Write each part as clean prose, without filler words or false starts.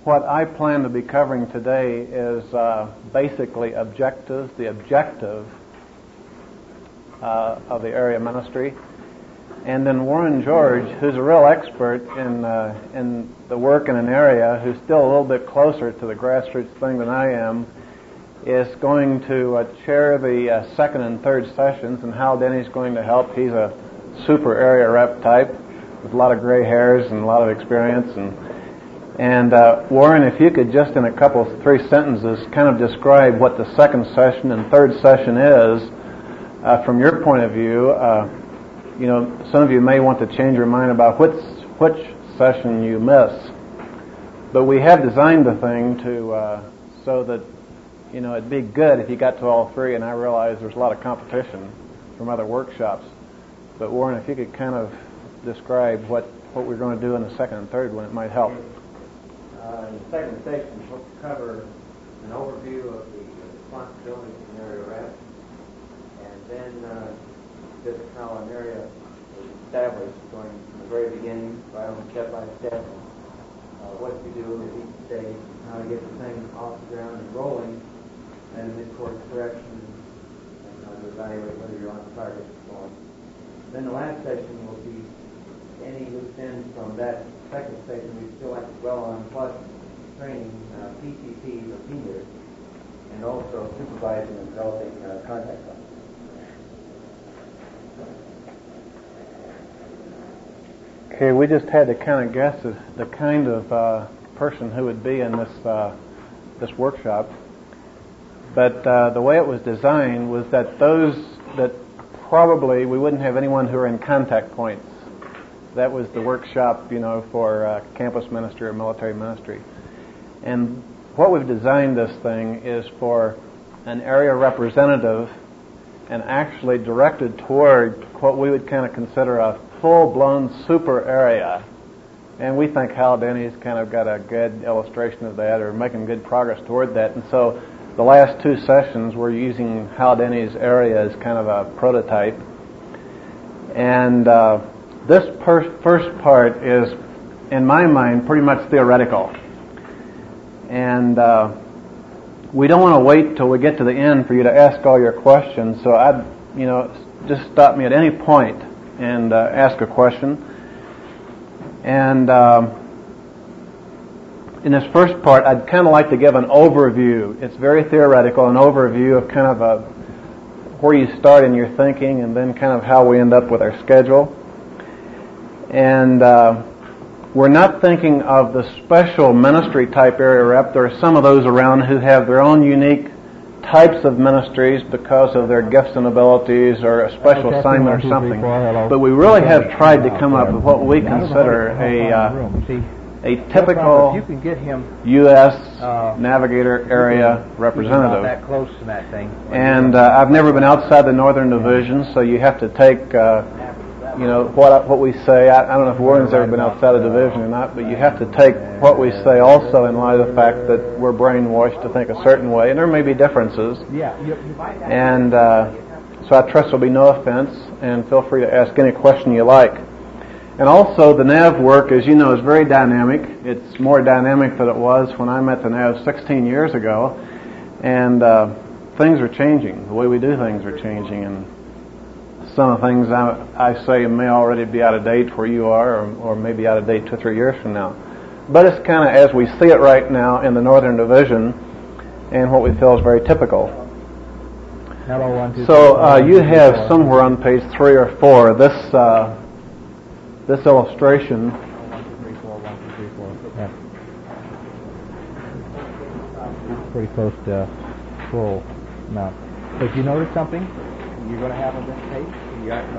what I plan to be covering today is basically objectives, the objective of the area ministry. And then Warren George, who's a real expert in the work in an area, who's still a little bit closer to the grassroots thing than I am, is going to chair the second and third sessions, and Hal Denny's going to help. He's a super area rep type with a lot of gray hairs and a lot of experience. And Warren, if you could just in a couple, 3 sentences, kind of describe what the second session and third session is from your point of view. Some of you may want to change your mind about which session you miss, but we have designed the thing to so that it'd be good if you got to all 3. And I realize there's a lot of competition from other workshops, but Warren, if you could kind of describe what we're going to do in the second and third one, it might help. In the second section, we'll cover an overview of the responsibilities of an area rep, and then just how an area is established, going from the very beginning, right on step by step, what you do at each stage, how to get the thing off the ground and rolling, and mid course correction, and how to evaluate whether you're on target and so on. Then the last section will be any loose ends from that second section. We still like to dwell on plus training PCPs or leaders, and also supervising and developing contact plans. Okay, we just had to kind of guess the kind of person who would be in this workshop. But the way it was designed was that probably we wouldn't have anyone who are in contact points. That was the workshop, for campus ministry or military ministry. And what we've designed this thing is for an area representative and actually directed toward what we would kind of consider a full-blown super area. And we think Hal Denny's kind of got a good illustration of that, or making good progress toward that. And so the last 2 sessions we're using Hal Denny's area as kind of a prototype. And this first part is, in my mind, pretty much theoretical. And we don't want to wait till we get to the end for you to ask all your questions. So just stop me at any point and ask a question. And in this first part, I'd kind of like to give an overview. It's very theoretical, an overview of kind of where you start in your thinking, and then kind of how we end up with our schedule. And we're not thinking of the special ministry type area rep. There are some of those around who have their own unique types of ministries because of their gifts and abilities or a special assignment or something. But we really have tried to come up with what we consider a typical U.S. Navigator area representative. And I've never been outside the Northern Division, so you have to take what we say. I don't know if Warren's ever been outside a division or not, but you have to take what we say also in light of the fact that we're brainwashed to think a certain way, and there may be differences. And so I trust there'll be no offense, and feel free to ask any question you like. And also the NAV work, as you know, is very dynamic. It's more dynamic than it was when I met the NAV 16 years ago, and things are changing. The way we do things are changing, and some of the things I say may already be out of date where you are, or maybe out of date 2 or 3 years from now. But it's kind of as we see it right now in the Northern Division, and what we feel is very typical. So you have somewhere on page 3 or 4 this illustration. Pretty close to full amount. But you notice something you're going to have on this page? You got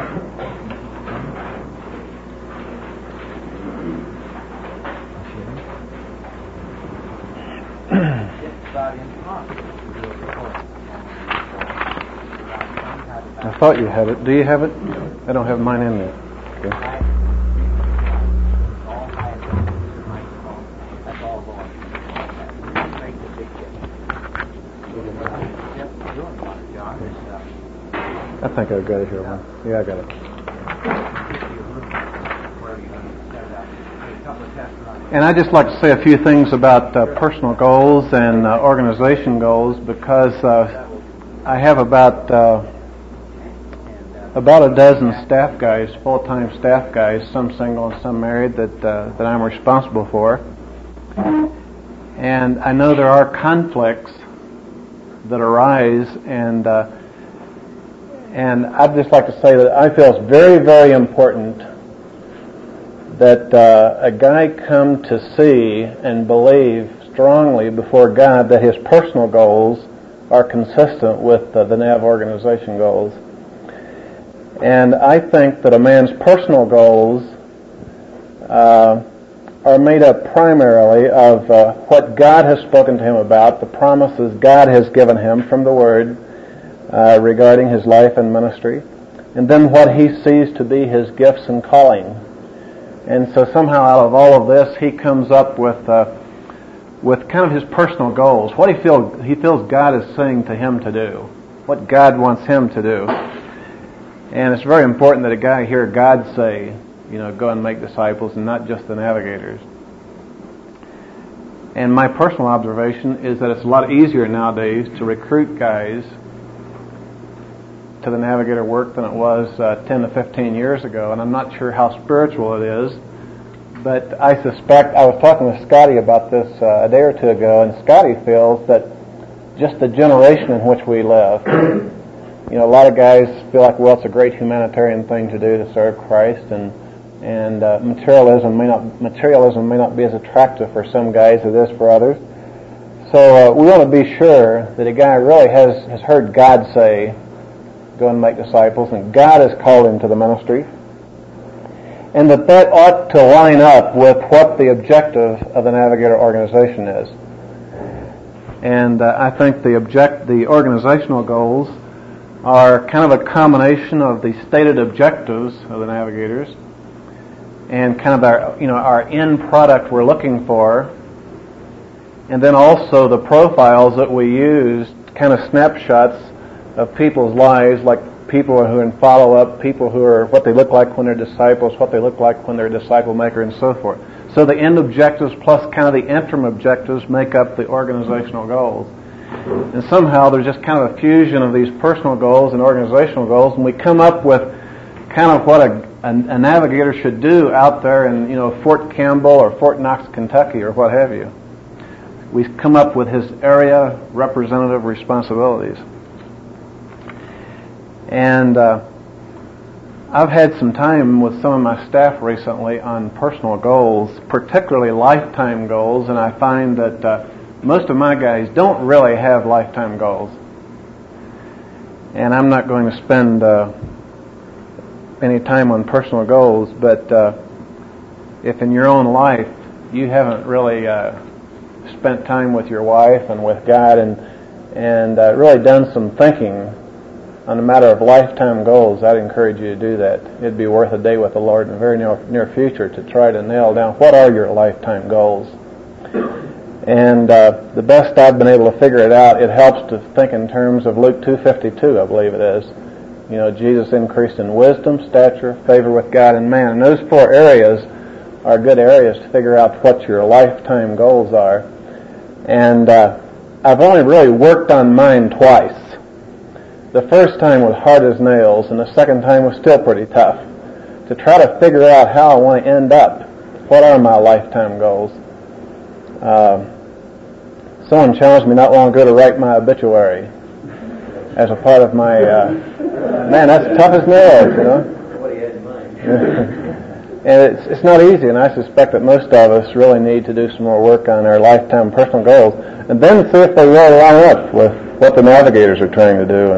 I thought you had it. Do you have it? I don't have mine in there. Okay. I think I've got it here. Yeah, I got it. And I'd just like to say a few things about personal goals and organization goals, because I have about a dozen staff guys, full-time staff guys, some single and some married, that I'm responsible for. And I know there are conflicts that arise, and I'd just like to say that I feel it's very, very important that a guy come to see and believe strongly before God that his personal goals are consistent with the NAV organization goals. And I think that a man's personal goals are made up primarily of what God has spoken to him about, the promises God has given him from the Word regarding his life and ministry, and then what he sees to be his gifts and calling. And so somehow out of all of this, he comes up with kind of his personal goals, what he feels God is saying to him to do, what God wants him to do. And it's very important that a guy hear God say, go and make disciples, and not just the navigators. And my personal observation is that it's a lot easier nowadays to recruit guys to the navigator work than it was 10 to 15 years ago. And I'm not sure how spiritual it is, but I suspect, I was talking with Scotty about this a day or two ago, and Scotty feels that just the generation in which we live, a lot of guys feel like, well, it's a great humanitarian thing to do to serve Christ, and materialism may not be as attractive for some guys as it is for others. So we want to be sure that a guy really has heard God say, go and make disciples, and God has called him to the ministry, and that ought to line up with what the objective of the Navigator organization is. And I think the organizational goals are kind of a combination of the stated objectives of the navigators and kind of our end product we're looking for, and then also the profiles that we use, kind of snapshots of people's lives, like people who are in follow-up, people who are what they look like when they're disciples, what they look like when they're a disciple maker, and so forth. So the end objectives plus kind of the interim objectives make up the organizational goals. And somehow there's just kind of a fusion of these personal goals and organizational goals, and we come up with kind of what a navigator should do out there in Fort Campbell or Fort Knox, Kentucky, or what have you. We come up with his area representative responsibilities. And I've had some time with some of my staff recently on personal goals, particularly lifetime goals, and I find that most of my guys don't really have lifetime goals. And I'm not going to spend any time on personal goals, but if in your own life you haven't really spent time with your wife and with God and really done some thinking on a matter of lifetime goals, I'd encourage you to do that. It'd be worth a day with the Lord in the very near future to try to nail down what are your lifetime goals. And the best I've been able to figure it out, it helps to think in terms of Luke 2:52, I believe it is. Jesus increased in wisdom, stature, favor with God and man. And those four areas are good areas to figure out what your lifetime goals are. And I've only really worked on mine twice. The first time was hard as nails, and the second time was still pretty tough. To try to figure out how I want to end up. What are my lifetime goals? Someone challenged me not long ago to write my obituary as a part of my... man, that's tough as nails, What do you have in mind? And it's not easy, and I suspect that most of us really need to do some more work on our lifetime personal goals, and then see if they really line up with what the navigators are trying to do.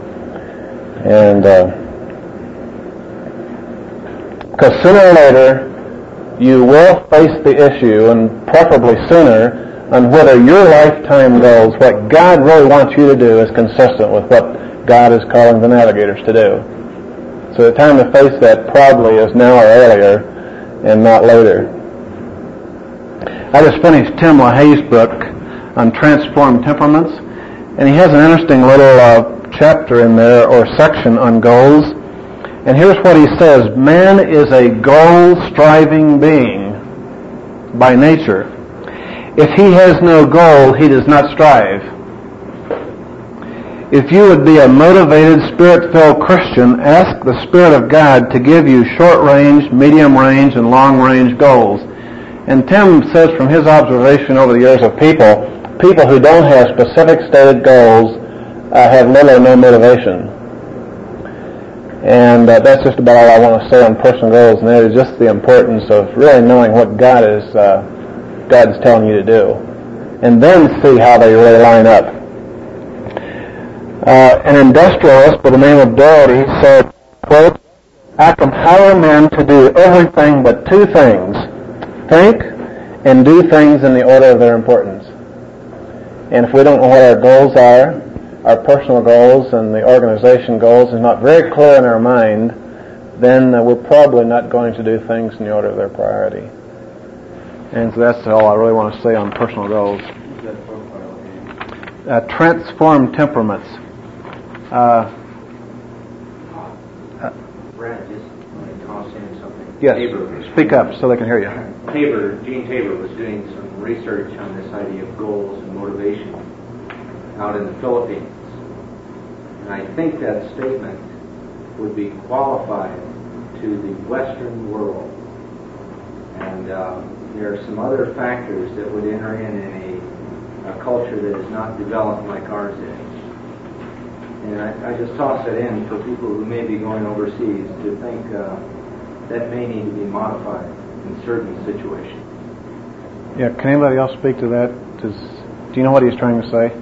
Because sooner or later, you will face the issue, and preferably sooner, on whether your lifetime goals, what God really wants you to do, is consistent with what God is calling the navigators to do. So the time to face that probably is now or earlier, and not later. I just finished Tim LaHaye's book on transformed temperaments, and he has an interesting little chapter in there, or section, on goals. And here's what he says: man is a goal-striving being. by nature. If he has no goal, he does not strive. If you would be a motivated, Spirit-filled Christian, ask the Spirit of God to give you short-range, medium-range, and long-range goals. And Tim says from his observation over the years of people who don't have specific stated goals have little or no motivation. And that's just about all I want to say on personal goals, and that is just the importance of really knowing what God's telling you to do, and then see how they really line up. An industrialist by the name of Doherty said, quote, "I can hire men to do everything but two things: think and do things in the order of their importance." And if we don't know what our goals are, our personal goals and the organization goals is not very clear in our mind, then we're probably not going to do things in the order of their priority. And so that's all I really want to say on personal goals. Transform temperaments. Brad, just want to toss in something. Yes, Tabor. Speak up so they can hear you. Gene Tabor was doing some research on this idea of goals and motivation out in the Philippines. And I think that statement would be qualified to the Western world. And there are some other factors that would enter in a culture that is not developed like ours is. And I just toss it in for people who may be going overseas to think that may need to be modified in certain situations. Yeah, can anybody else speak to that? Do you know what he's trying to say?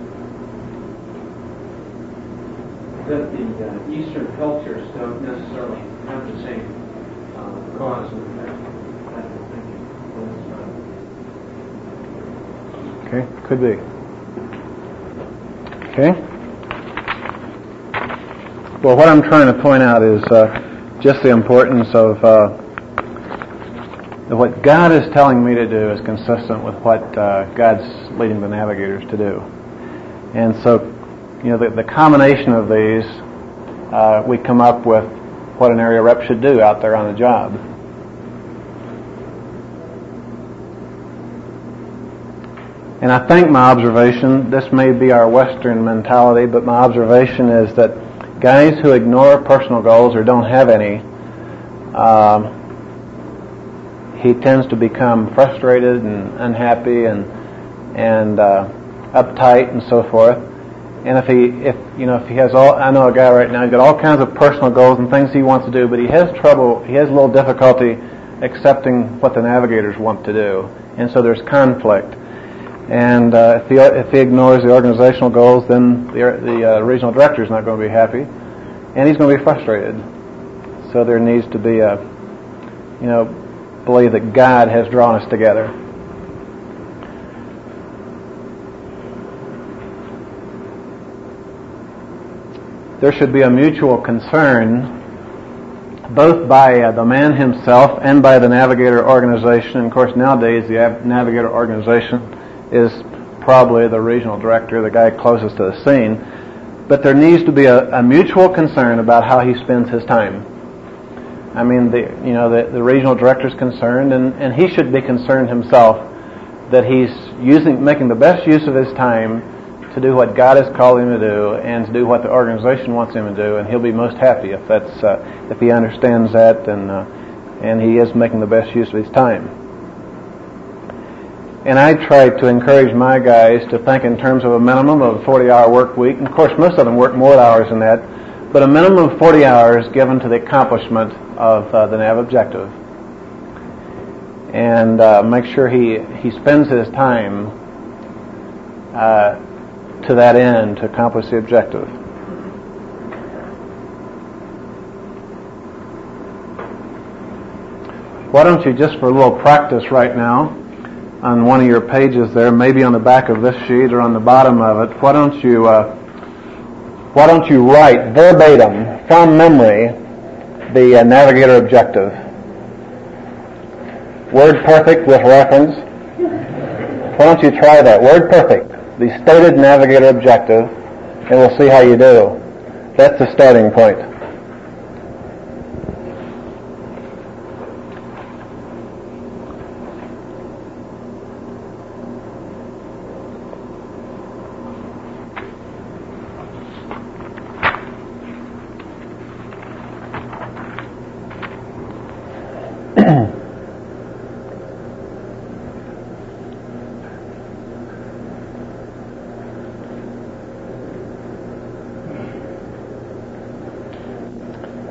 That the Eastern cultures don't necessarily have the same cause and effect type of thinking. Okay, could be. Okay. Well, what I'm trying to point out is just the importance of what God is telling me to do is consistent with what God's leading the navigators to do. And so, the combination of these, we come up with what an area rep should do out there on the job. And I think my observation, this may be our Western mentality, but my observation is that guys who ignore personal goals or don't have any, he tends to become frustrated and unhappy and uptight and so forth. And if he has I know a guy right now, he's got all kinds of personal goals and things he wants to do, but he has a little difficulty accepting what the navigators want to do. And so there's conflict. And if he ignores the organizational goals, then the regional director is not going to be happy, and he's going to be frustrated. So there needs to be believe that God has drawn us together. There should be a mutual concern, both by the man himself and by the navigator organization. And of course, nowadays the navigator organization is probably the regional director, the guy closest to the scene. But there needs to be a mutual concern about how he spends his time. I mean, the regional director is concerned, and he should be concerned himself that he's making the best use of his time to do what God has called him to do and to do what the organization wants him to do, and he'll be most happy if he understands that and he is making the best use of his time. And I try to encourage my guys to think in terms of a minimum of a 40-hour work week. And of course, most of them work more hours than that, but a minimum of 40 hours given to the accomplishment of the NAV objective. And make sure he spends his time to that end to accomplish the objective. Why don't you, just for a little practice right now, on one of your pages there, maybe on the back of this sheet or on the bottom of it, why don't you write verbatim from memory the navigator objective, word perfect with reference. Why don't you try that, word perfect, the stated navigator objective, and we'll see how you do. That's the starting point.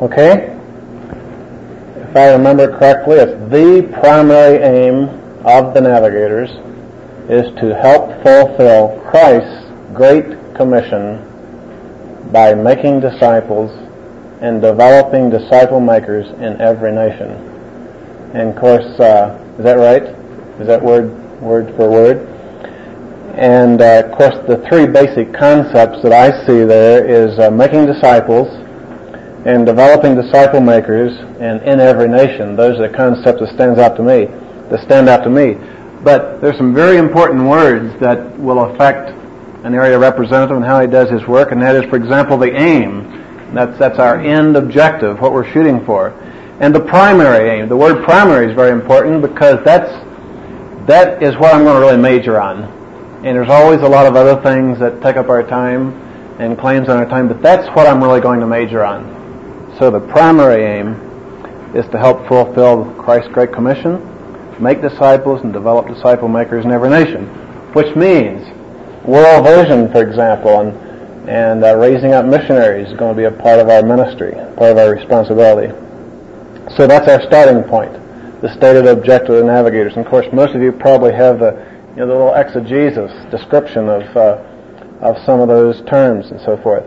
Okay? If I remember correctly, it's the primary aim of the navigators is to help fulfill Christ's Great Commission by making disciples and developing disciple makers in every nation. And of course, is that right? Is that word for word? And of course, the three basic concepts that I see there is making disciples and developing disciple makers and in every nation. Those are the concepts that stand out to me. But there's some very important words that will affect an area representative and how he does his work, and that is, for example, the aim. That's our end objective, what we're shooting for. And the primary aim. The word primary is very important because that is what I'm going to really major on. And there's always a lot of other things that take up our time and claims on our time, but that's what I'm really going to major on. So the primary aim is to help fulfill Christ's Great Commission, make disciples and develop disciple makers in every nation, which means world vision, for example, and raising up missionaries is going to be a part of our ministry, part of our responsibility. So that's our starting point, the stated objective of the navigators. And of course, most of you probably have the little exegesis description of some of those terms and so forth.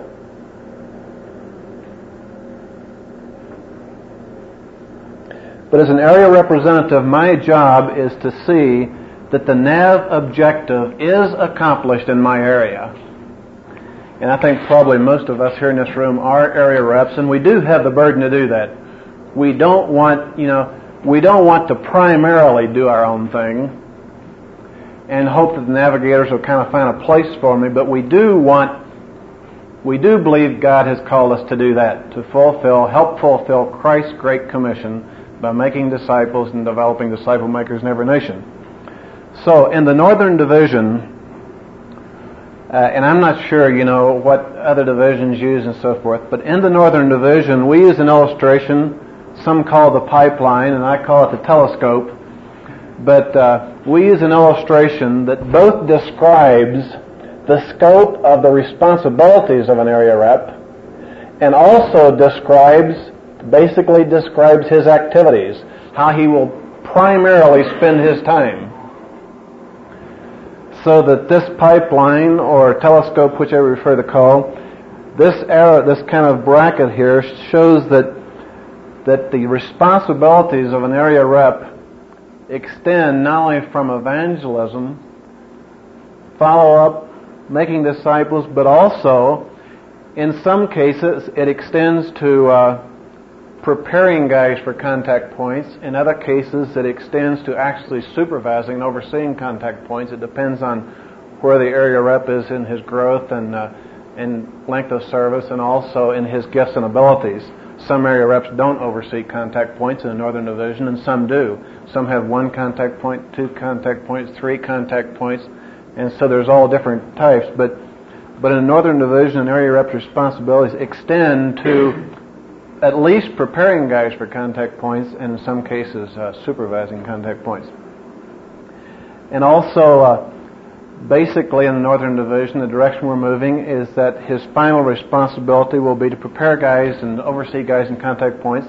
But as an area representative, my job is to see that the NAV objective is accomplished in my area. And I think probably most of us here in this room are area reps, and we do have the burden to do that. We don't want to primarily do our own thing and hope that the navigators will kind of find a place for me, but we do believe God has called us to do that, to help fulfill Christ's Great Commission by making disciples and developing disciple makers in every nation. So in the Northern Division, and I'm not sure, what other divisions use and so forth, but in the Northern Division, we use an illustration, some call the pipeline, and I call it the telescope, but we use an illustration that both describes the scope of the responsibilities of an area rep and also basically describes his activities, how he will primarily spend his time. So that this pipeline or telescope, whichever you prefer to call, this arrow, this kind of bracket here shows that the responsibilities of an area rep extend not only from evangelism, follow-up, making disciples, but also, in some cases, it extends to preparing guys for contact points. In other cases, it extends to actually supervising and overseeing contact points. It depends on where the area rep is in his growth and length of service, and also in his gifts and abilities. Some area reps don't oversee contact points in the Northern Division, and some do. Some have 1 contact point, 2 contact points, 3 contact points, and so there's all different types. But in the Northern Division, an area rep's responsibilities extend to at least preparing guys for contact points, and in some cases supervising contact points. And also, basically in the Northern Division, the direction we're moving is that his final responsibility will be to prepare guys and oversee guys in contact points.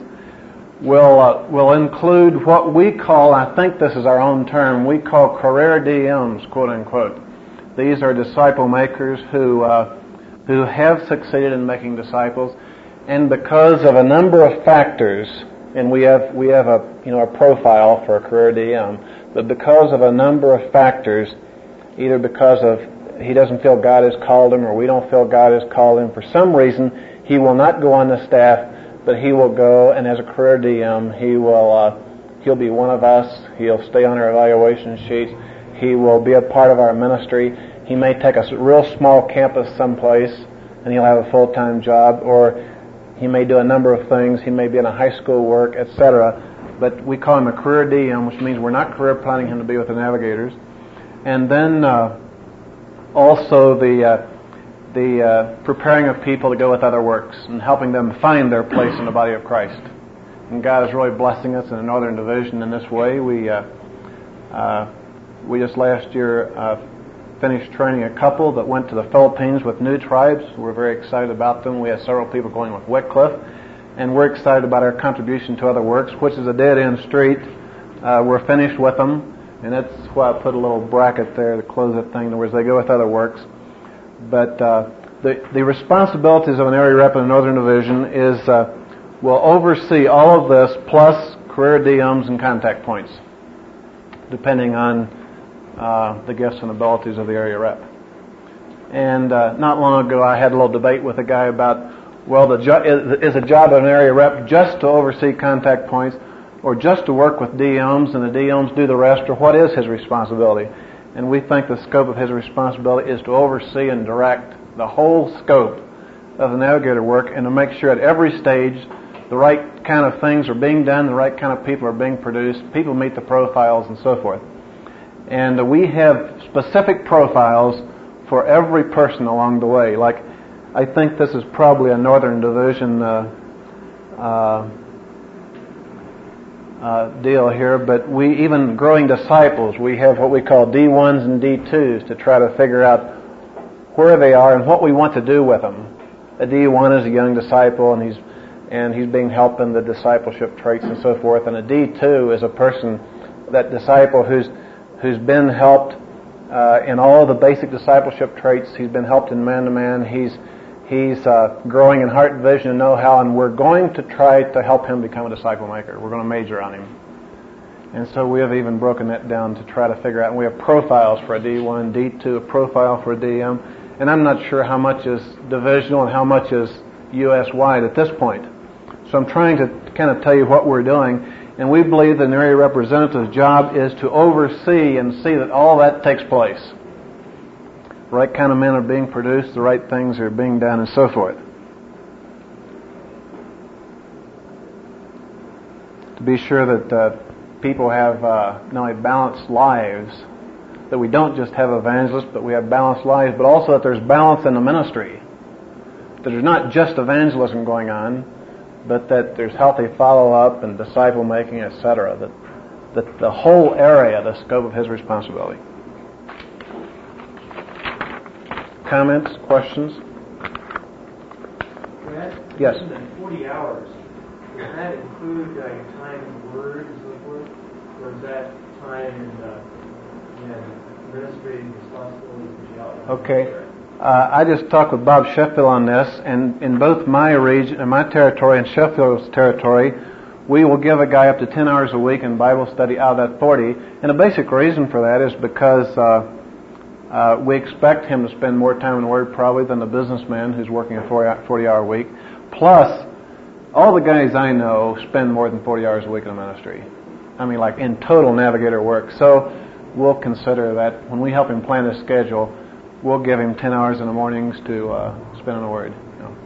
Will include what we call, I think this is our own term, we call career DMs, quote unquote. These are disciple makers who have succeeded in making disciples. And because of a number of factors, and we have a profile for a career DM, but because of a number of factors, either because of he doesn't feel God has called him, or we don't feel God has called him, for some reason he will not go on the staff, but he will go, and as a career DM, he'll be one of us. He'll stay on our evaluation sheets. He will be a part of our ministry. He may take a real small campus someplace, and he'll have a full-time job, or he may do a number of things. He may be in a high school work, etc. But we call him a career DM, which means we're not career planning him to be with the navigators. And then also the preparing of people to go with other works and helping them find their place in the body of Christ. And God is really blessing us in the Northern Division in this way. We just last year finished training a couple that went to the Philippines with new tribes. We're very excited about them. We had several people going with Wycliffe. and we're excited about our contribution to other works, which is a dead-end street. We're finished with them, and that's why I put a little bracket there to close that thing. In other words, they go with other works. But the responsibilities of an area rep in the Northern Division is will oversee all of this plus career DMs and contact points, depending on the gifts and abilities of the area rep. And not long ago, I had a little debate with a guy about, well, is a job of an area rep just to oversee contact points, or just to work with DMs and the DMs do the rest, or what is his responsibility? And we think the scope of his responsibility is to oversee and direct the whole scope of the navigator work, and to make sure at every stage the right kind of things are being done, the right kind of people are being produced, people meet the profiles, and so forth. And we have specific profiles for every person along the way. Like, I think this is probably a Northern Division deal here, but we, even growing disciples, we have what we call D1s and D2s to try to figure out where they are and what we want to do with them. A D1 is a young disciple, and he's being helped in the discipleship traits and so forth. And a D2 is a person, that disciple who's been helped in all the basic discipleship traits. He's been helped in man-to-man. He's growing in heart, vision, and know-how, and we're going to try to help him become a disciple maker. We're going to major on him. And so we have even broken that down to try to figure out, and we have profiles for a D1, D2, a profile for a DM, and I'm not sure how much is divisional and how much is U.S.-wide at this point. So I'm trying to kind of tell you what we're doing, and we believe that an area representative's job is to oversee and see that all that takes place. The right kind of men are being produced, the right things are being done, and so forth. To be sure that people have not only balanced lives, that we don't just have evangelists, but we have balanced lives, but also that there's balance in the ministry. That there's not just evangelism going on, but that there's healthy follow-up and disciple-making, etc. That the whole area, the scope of his responsibility. Comments? Questions? Brad? Yes. In the 40 hours, does that include your time in Word and so forth? Or is that time in administrative responsibilities that you outlined? Okay. I just talked with Bob Sheffield on this, and in both my region, in my territory and Sheffield's territory, we will give a guy up to 10 hours a week in Bible study out of that 40. And the basic reason for that is because we expect him to spend more time in the Word probably than the businessman who's working a 40-hour week. Plus, all the guys I know spend more than 40 hours a week in the ministry. I mean, like in total navigator work. So we'll consider that when we help him plan his schedule, we'll give him 10 hours in the mornings to spend in the Word. You know.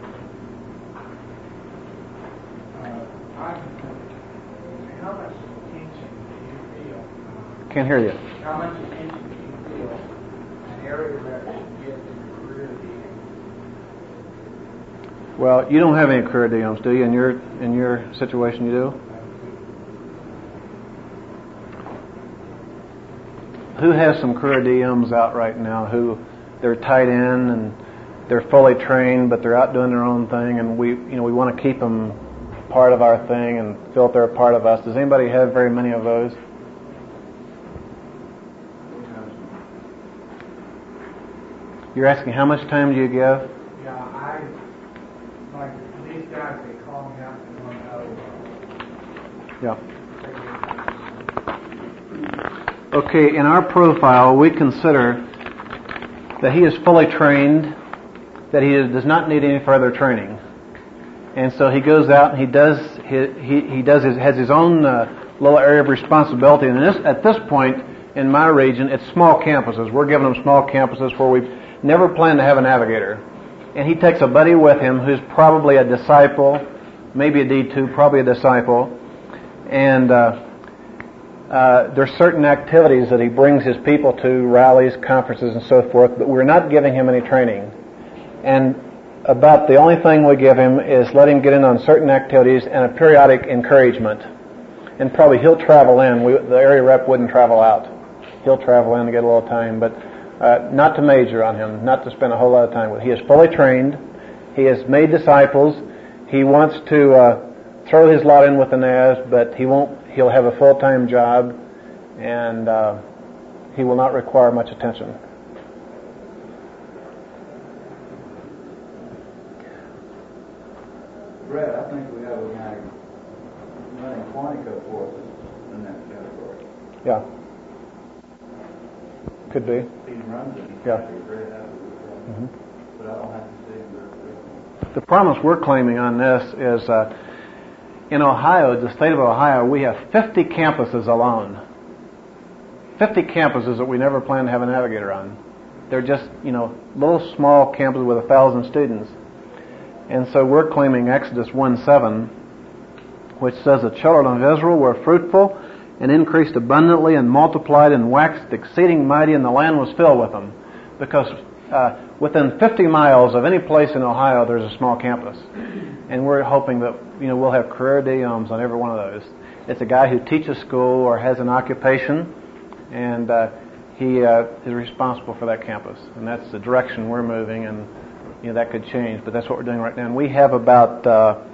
How much attention do you feel? Can't hear you. How much attention do you feel an area rep should give to your career DM? Well, you don't have any career DMs, do you? In your situation, you do? Who has some career DMs out right now who they're tied in and they're fully trained, but they're out doing their own thing, and we want to keep them part of our thing and feel that they're a part of us. Does anybody have very many of those? You're asking how much time do you give? Yeah, like these guys, they call me up and want to know. Yeah. Okay, in our profile, we consider that he is fully trained, that he does not need any further training, and so he goes out and has his own little area of responsibility. And at this point in my region, it's small campuses. We're giving them small campuses where we never plan to have a navigator, and he takes a buddy with him who's probably a disciple, maybe a D2, probably a disciple, and there's certain activities that he brings his people to, rallies, conferences, and so forth, but we're not giving him any training. And about the only thing we give him is let him get in on certain activities and a periodic encouragement. And probably he'll travel in. The area rep wouldn't travel out. He'll travel in to get a little time, but not to major on him, not to spend a whole lot of time with him. He is fully trained. He has made disciples. He wants to throw his lot in with the NAS, but he'll have a full-time job, and he will not require much attention. Brett, I think we have a guy running Quantico courses in that category. Yeah. Could be. He runs it. He's Yeah. happy, very happy with that. Mm-hmm. But I don't have to see him very frequently. The promise we're claiming on this is in Ohio, the state of Ohio, we have 50 campuses alone. 50 campuses that we never plan to have a navigator on. They're just, little small campuses with 1,000 students. And so we're claiming Exodus 1:7, which says, the children of Israel were fruitful and increased abundantly and multiplied and waxed exceeding mighty, and the land was filled with them. Because within 50 miles of any place in Ohio, there's a small campus. And we're hoping that, we'll have career dioms on every one of those. It's a guy who teaches school or has an occupation, and he is responsible for that campus. And that's the direction we're moving, and that could change, but that's what we're doing right now. And we have about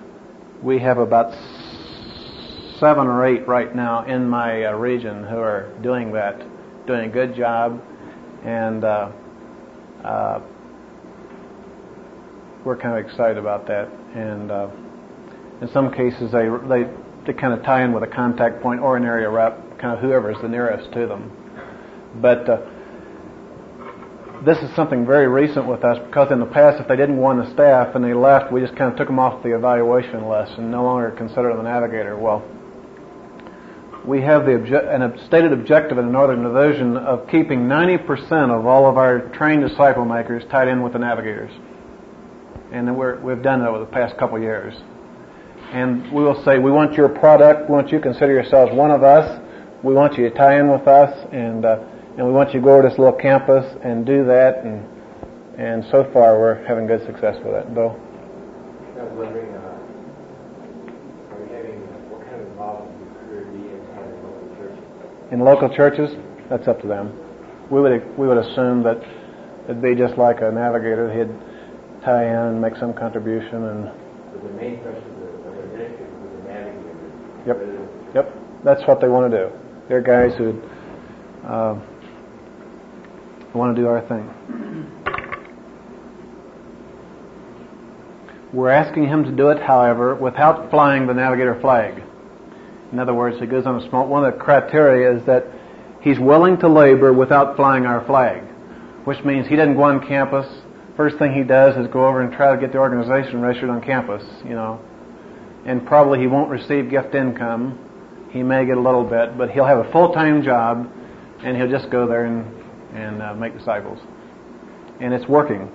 7 or 8 right now in my region who are doing that, doing a good job, and we're kind of excited about that. And in some cases, they kind of tie in with a contact point or an area rep, kind of whoever is the nearest to them. But this is something very recent with us, because in the past, if they didn't go on the staff and they left, we just kind of took them off the evaluation list and no longer considered them a navigator. Well, we have a stated objective in the Northern Division of keeping 90% of all of our trained disciple makers tied in with the navigators. And we've done that over the past couple of years. And we will say, we want your product, we want you to consider yourselves one of us, we want you to tie in with us, and we want you to go over this little campus and do that, and so far we're having good success with it. Bill? I was wondering, are we having, what kind of involvement with career DMs have in local churches? In local churches, that's up to them. We would assume that it'd be just like a navigator. He'd tie in and make some contribution. And So the main thrust of the ministry was the navigator. Yep. That's what they want to do. They're guys who want to do our thing. We're asking him to do it, however, without flying the navigator flag. In other words, he goes on a small. One of the criteria is that he's willing to labor without flying our flag, which means he doesn't go on campus. First thing he does is go over and try to get the organization registered on campus, and probably he won't receive gift income. He may get a little bit, but he'll have a full-time job, and he'll just go there and make disciples. And it's working.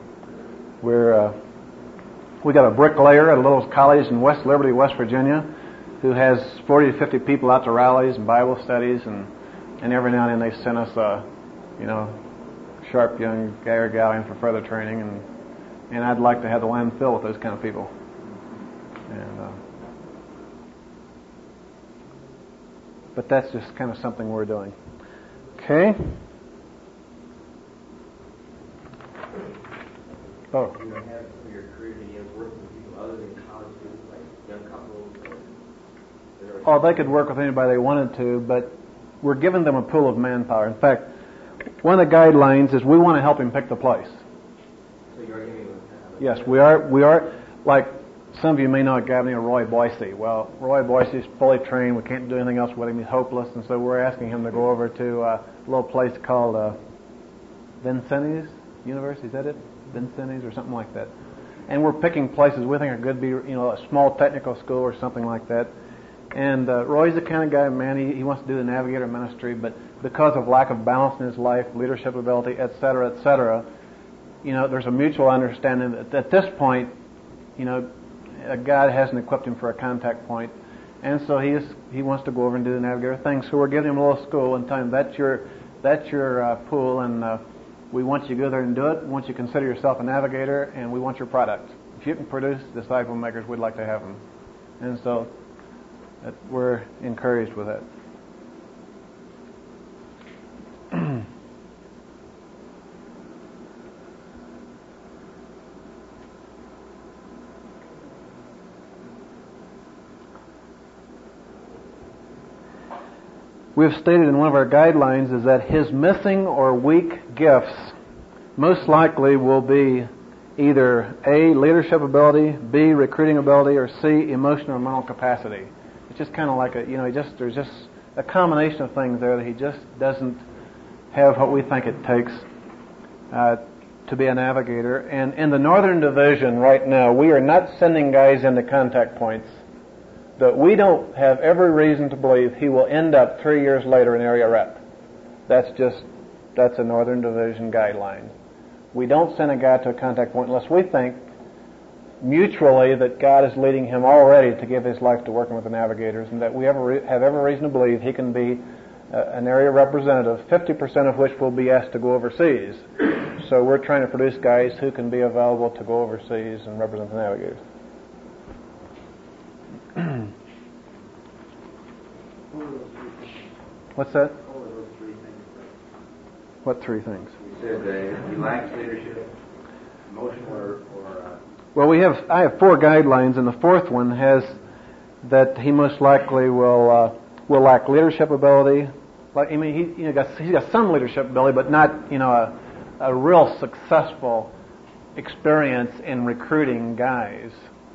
We got a bricklayer at a little college in West Liberty, West Virginia, who has 40 to 50 people out to rallies and Bible studies, and every now and then they send us a, sharp young guy or gal in for further training, and I'd like to have the land filled with those kind of people. But that's just kind of something we're doing. Okay. Oh. You don't have for your career DMs working with people other than college students, like young couples? Oh, they could work with anybody they wanted to, but we're giving them a pool of manpower. In fact, one of the guidelines is we want to help him pick the place. So you're giving them... Yes, we are. Like some of you may know a guy named Roy Boise. Well, Roy Boise is fully trained. We can't do anything else with him. He's hopeless. And so we're asking him to go over to a little place called Vincennes University. Is that it? Vincennes or something like that. And we're picking places we think are good to be, a small technical school or something like that. And Roy's the kind of guy, man, he wants to do the navigator ministry, but because of lack of balance in his life, leadership ability, et cetera, there's a mutual understanding that at this point, God hasn't equipped him for a contact point. And so he wants to go over and do the navigator thing. So we're giving him a little school and telling him that's your pool, and we want you to go there and do it. We want you to consider yourself a navigator, and we want your product. If you can produce disciple makers, we'd like to have them. And so we're encouraged with that. we've stated in one of our guidelines is that his missing or weak gifts most likely will be either A, leadership ability, B, recruiting ability, or C, emotional or mental capacity. It's just kind of like there's just a combination of things there that he just doesn't have what we think it takes to be a navigator. And in the Northern Division right now, we are not sending guys into contact points that we don't have every reason to believe he will end up 3 years later in area rep. That's a Northern Division guideline. We don't send a guy to a contact point unless we think mutually that God is leading him already to give his life to working with the navigators, and that we have every reason to believe he can be an area representative, 50% of which will be asked to go overseas. So we're trying to produce guys who can be available to go overseas and represent the navigators. What's that? What three things? You said he lacks leadership, emotional or Well, I have 4 guidelines, and the fourth one has that he most likely will lack leadership ability. He's got some leadership ability, but not a real successful experience in recruiting guys.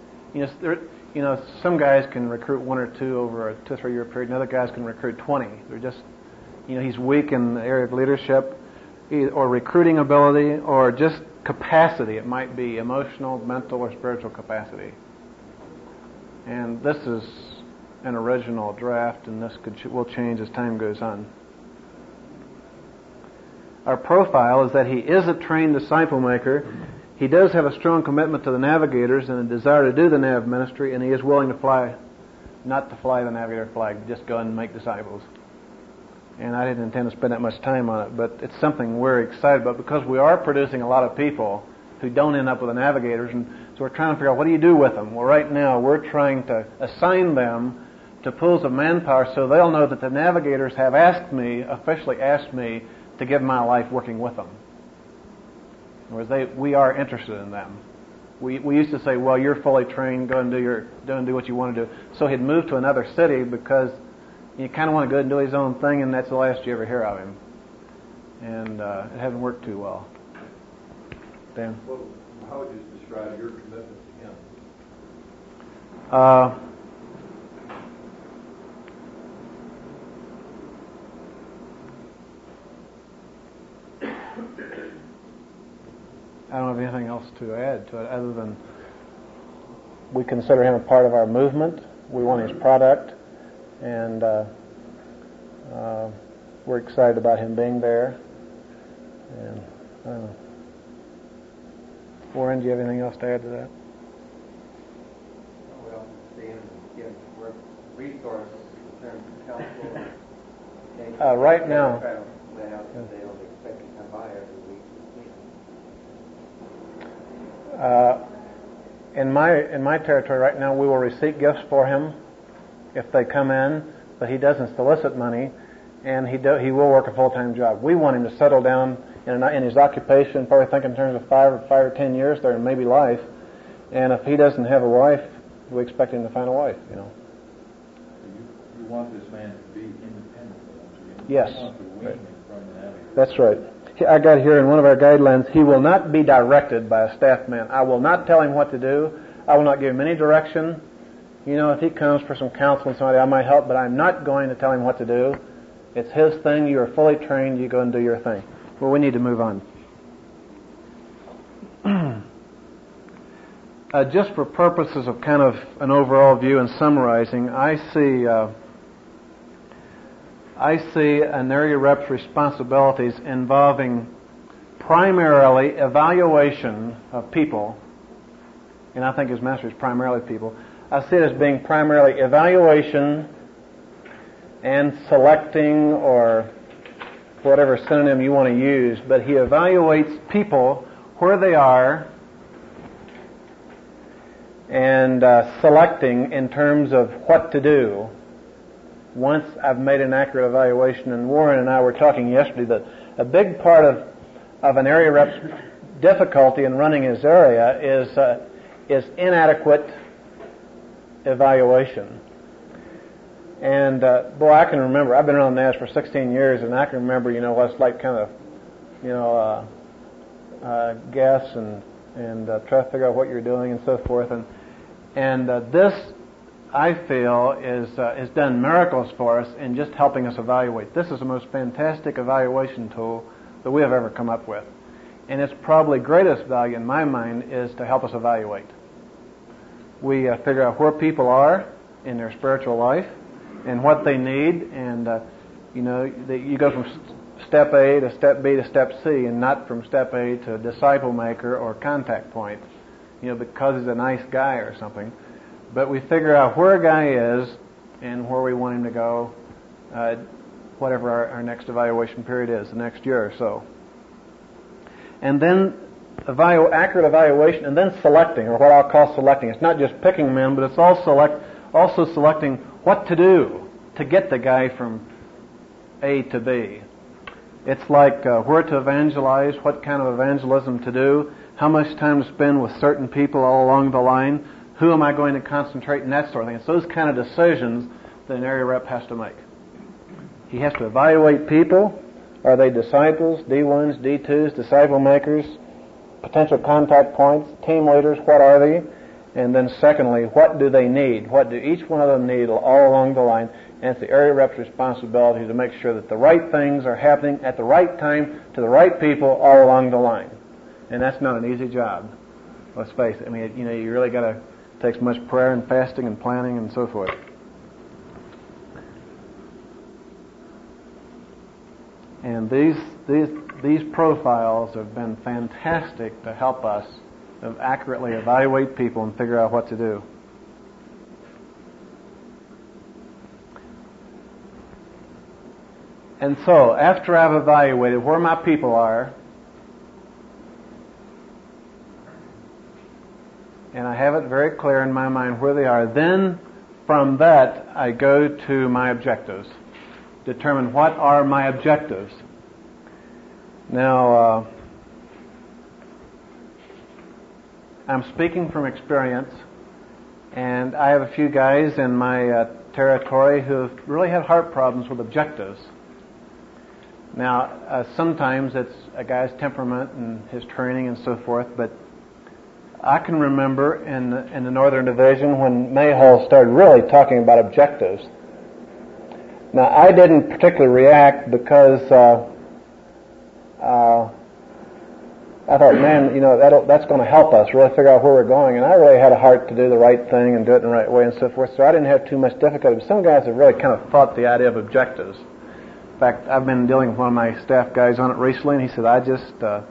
Some guys can recruit 1 or 2 over a 2 or 3 year period, and other guys can recruit 20. They're just, he's weak in the area of leadership, or recruiting ability, or just capacity. It might be emotional, mental, or spiritual capacity. And this is an original draft, and this will change as time goes on. Our profile is that he is a trained disciple maker. He does have a strong commitment to the navigators and a desire to do the nav ministry, and he is willing to fly, not to fly the navigator flag, just go and make disciples. And I didn't intend to spend that much time on it, but it's something we're excited about because we are producing a lot of people who don't end up with the navigators, and so we're trying to figure out what do you do with them. Well, right now we're trying to assign them to pools of manpower so they'll know that the navigators have officially asked me to give my life working with them. Whereas we are interested in them. We used to say, well, you're fully trained, go and do what you want to do. So he'd move to another city because you kind of want to go and do his own thing, and that's the last you ever hear of him. And it hasn't worked too well. Dan? Well, how would you describe your commitment to him? I don't have anything else to add to it other than we consider him a part of our movement. We want his product, and we're excited about him being there. And I don't know. Warren, do you have anything else to add to that? well, seeing give resources in terms of counsel. Right now. They don't expect to come by every week. In my territory right now, we will receive gifts for him if they come in, but he doesn't solicit money, and he will work a full-time job. We want him to settle down in his occupation, probably think in terms of 5 or 10 years there, and maybe life. And if he doesn't have a wife, we expect him to find a wife. You want this man to be independent, don't you? Yes. You want to wean him from the navigator. That's right. I got here in one of our guidelines, he will not be directed by a staff man. I will not tell him what to do. I will not give him any direction. If he comes for some counsel and somebody, I might help, but I'm not going to tell him what to do. It's his thing. You are fully trained. You go and do your thing. Well, we need to move on. Just for purposes of kind of an overall view and summarizing, I see an area rep's responsibilities involving primarily evaluation of people, and I think his master is primarily people. I see it as being primarily evaluation and selecting, or whatever synonym you want to use, but he evaluates people where they are and selecting in terms of what to do. Once I've made an accurate evaluation, and Warren and I were talking yesterday that a big part of an area rep's difficulty in running his area is inadequate evaluation. And boy, I can remember. I've been around NAS for 16 years, and I can remember, what it's like, kind of, guess and try to figure out what you're doing and so forth. And this, I feel, is done miracles for us in just helping us evaluate. This is the most fantastic evaluation tool that we have ever come up with. And its probably greatest value in my mind is to help us evaluate. We figure out where people are in their spiritual life and what they need, and you go from step A to step B to step C, and not from step A to disciple maker or contact point, because he's a nice guy or something. But we figure out where a guy is and where we want him to go, whatever our next evaluation period is, the next year or so. And then accurate evaluation, and then selecting, or what I'll call selecting. It's not just picking men, but it's also selecting what to do to get the guy from A to B. It's like where to evangelize, what kind of evangelism to do, how much time to spend with certain people all along the line, who am I going to concentrate, and that sort of thing. It's those kind of decisions that an area rep has to make. He has to evaluate people. Are they disciples, D1s, D2s, disciple makers, potential contact points, team leaders, what are they? And then secondly, what do they need? What do each one of them need all along the line? And it's the area rep's responsibility to make sure that the right things are happening at the right time to the right people all along the line. And that's not an easy job. Let's face it. I mean, you really got to take much prayer and fasting and planning and so forth. And these profiles have been fantastic to help us accurately evaluate people and figure out what to do. And so, after I've evaluated where my people are, and I have it very clear in my mind where they are, then from that I go to my objectives. Determine what are my objectives. Now, I'm speaking from experience, and I have a few guys in my territory who have really had heart problems with objectives. Now, sometimes it's a guy's temperament and his training and so forth, but I can remember in the Northern Division when Mayhall started really talking about objectives. Now, I didn't particularly react because I thought, man, that's going to help us really figure out where we're going. And I really had a heart to do the right thing and do it in the right way and so forth, so I didn't have too much difficulty. But some guys have really kind of fought the idea of objectives. In fact, I've been dealing with one of my staff guys on it recently, and he said, I just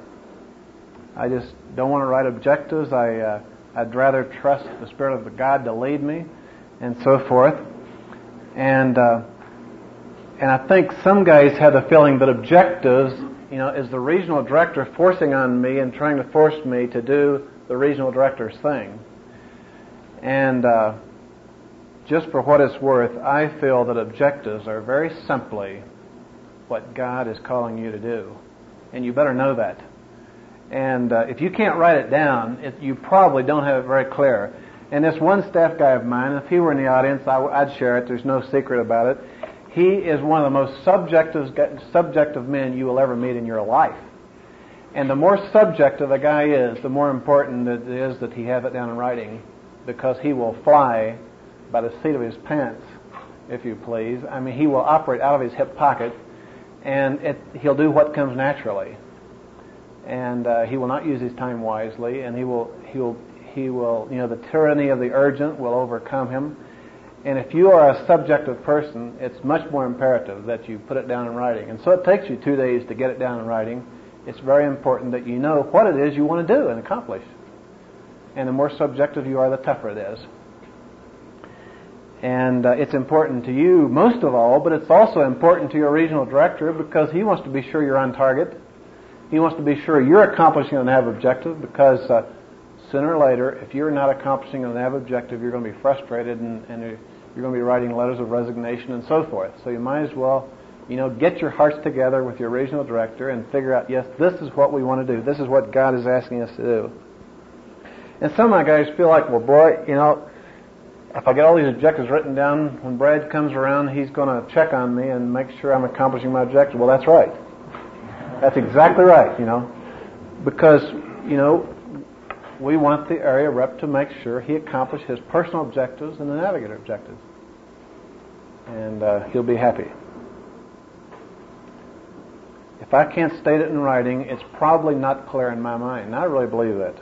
don't want to write objectives. I'd rather trust the Spirit of God to lead me and so forth. And I think some guys have the feeling that objectives, is the regional director forcing on me and trying to force me to do the regional director's thing. And just for what it's worth, I feel that objectives are very simply what God is calling you to do. And you better know that. And if you can't write it down, you probably don't have it very clear. And this one staff guy of mine, if he were in the audience, I'd share it. There's no secret about it. He is one of the most subjective men you will ever meet in your life. And the more subjective a guy is, the more important it is that he have it down in writing, because he will fly by the seat of his pants, if you please. I mean, he will operate out of his hip pocket, and he'll do what comes naturally. And he will not use his time wisely, and he will, the tyranny of the urgent will overcome him. And if you are a subjective person, it's much more imperative that you put it down in writing. And so it takes you 2 days to get it down in writing. It's very important that you know what it is you want to do and accomplish. And the more subjective you are, the tougher it is. And it's important to you most of all, but it's also important to your regional director, because he wants to be sure you're on target. He wants to be sure you're accomplishing an NAV objective, because sooner or later, if you're not accomplishing an NAV objective, you're going to be frustrated and you're going to be writing letters of resignation and so forth. So you might as well, get your hearts together with your regional director and figure out, yes, this is what we want to do. This is what God is asking us to do. And some of my guys feel like, well, boy, if I get all these objectives written down, when Brad comes around, he's going to check on me and make sure I'm accomplishing my objective. Well, that's right. That's exactly right, because, we want the area rep to make sure he accomplishes his personal objectives and the navigator objectives. And he'll be happy. If I can't state it in writing, it's probably not clear in my mind. And I really believe that.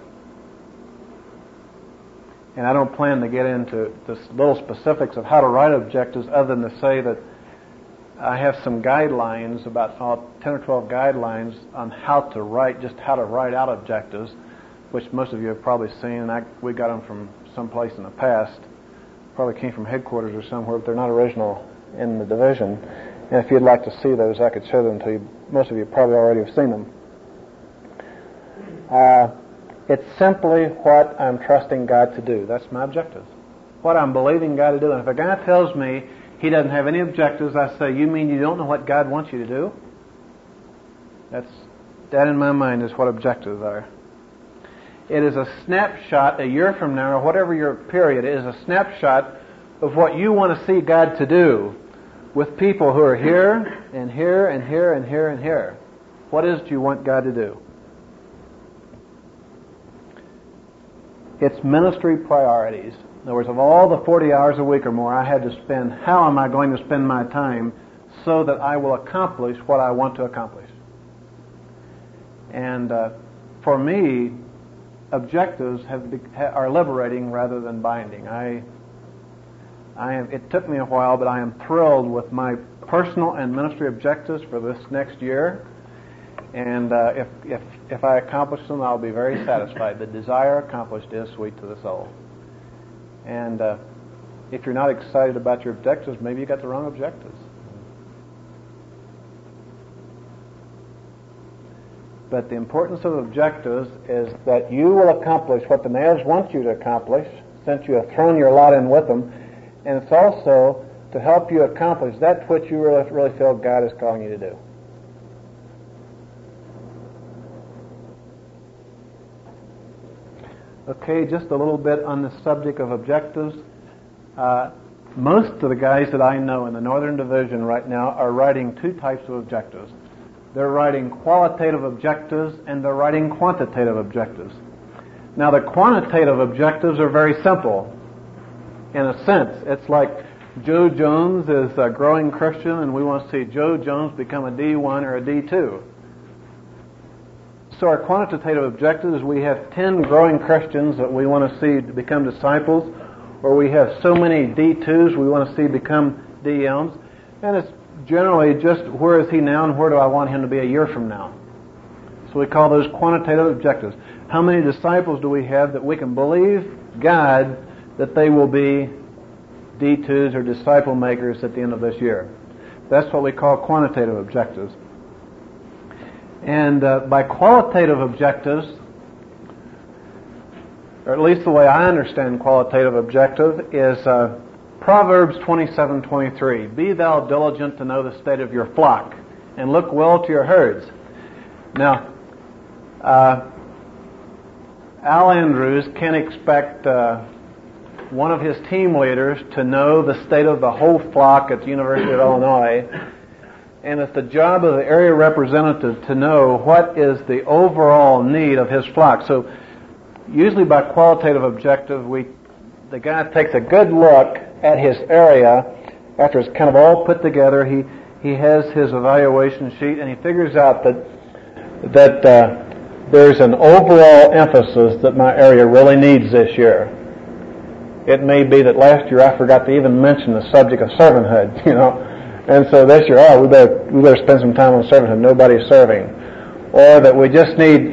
And I don't plan to get into the little specifics of how to write objectives other than to say that I have some guidelines, about 10 or 12 guidelines on how to write out objectives, which most of you have probably seen. We got them from someplace in the past. Probably came from headquarters or somewhere, but they're not original in the division. And if you'd like to see those, I could show them to you. Most of you probably already have seen them. It's simply what I'm trusting God to do. That's my objectives. What I'm believing God to do. And if a guy tells me he doesn't have any objectives, I say, you mean you don't know what God wants you to do? That in my mind is what objectives are. It is a snapshot a year from now, or whatever your period is, a snapshot of what you want to see God to do with people who are here and here and here and here and here. What is it you want God to do? It's ministry priorities. In other words, of all the 40 hours a week or more I had to spend, how am I going to spend my time so that I will accomplish what I want to accomplish? And for me, objectives are liberating rather than binding. It took me a while, but I am thrilled with my personal and ministry objectives for this next year. And if I accomplish them, I'll be very satisfied. The desire accomplished is sweet to the soul. And if you're not excited about your objectives, maybe you got the wrong objectives. But the importance of objectives is that you will accomplish what the males want you to accomplish, since you have thrown your lot in with them. And it's also to help you accomplish that which you really feel God is calling you to do. Okay, just a little bit on the subject of objectives. Most of the guys that I know in the Northern Division right now are writing two types of objectives. They're writing qualitative objectives and they're writing quantitative objectives. Now, the quantitative objectives are very simple. In a sense, it's like Joe Jones is a growing Christian and we want to see Joe Jones become a D1 or a D2. So our quantitative objective is we have 10 growing Christians that we want to see become disciples, or we have so many D2s we want to see become DMs, and it's generally just where is he now and where do I want him to be a year from now. So we call those quantitative objectives. How many disciples do we have that we can believe God that they will be D2s or disciple makers at the end of this year? That's what we call quantitative objectives. And by qualitative objectives, or at least the way I understand qualitative objective, is Proverbs 27:23. Be thou diligent to know the state of your flock, and look well to your herds. Now, Al Andrews can't expect one of his team leaders to know the state of the whole flock at the University of Illinois. And it's the job of the area representative to know what is the overall need of his flock. So usually by qualitative objective, the guy takes a good look at his area after it's kind of all put together. He has his evaluation sheet and he figures out that there's an overall emphasis that my area really needs this year. It may be that last year I forgot to even mention the subject of servanthood, And so this year, we better spend some time on servanthood. Nobody's serving. Or that we just need,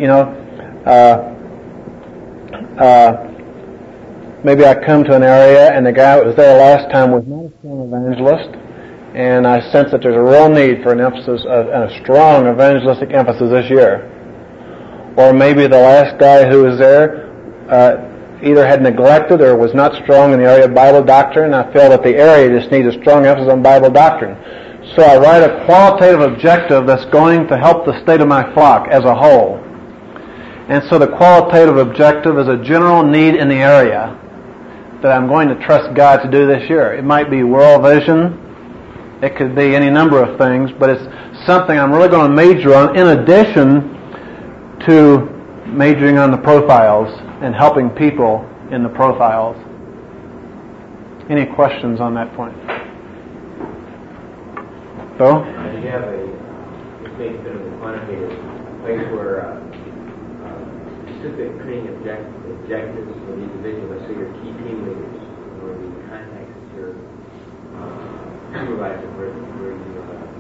maybe I come to an area and the guy that was there last time was not a strong evangelist, and I sense that there's a real need for an emphasis, a strong evangelistic emphasis this year. Or maybe the last guy who was there either had neglected or was not strong in the area of Bible doctrine. I feel that the area just needs a strong emphasis on Bible doctrine. So I write a qualitative objective that's going to help the state of my flock as a whole. And so the qualitative objective is a general need in the area. that I'm going to trust God to do this year. It might be world vision. It could be any number of things, but it's something I'm really going to major on in addition to majoring on the profiles and helping people in the profiles. Any questions on that point? So? You have a bit of a quantitative place where specific training objectives for the individual, let's say your key team leaders or the contacts that your supervisor where you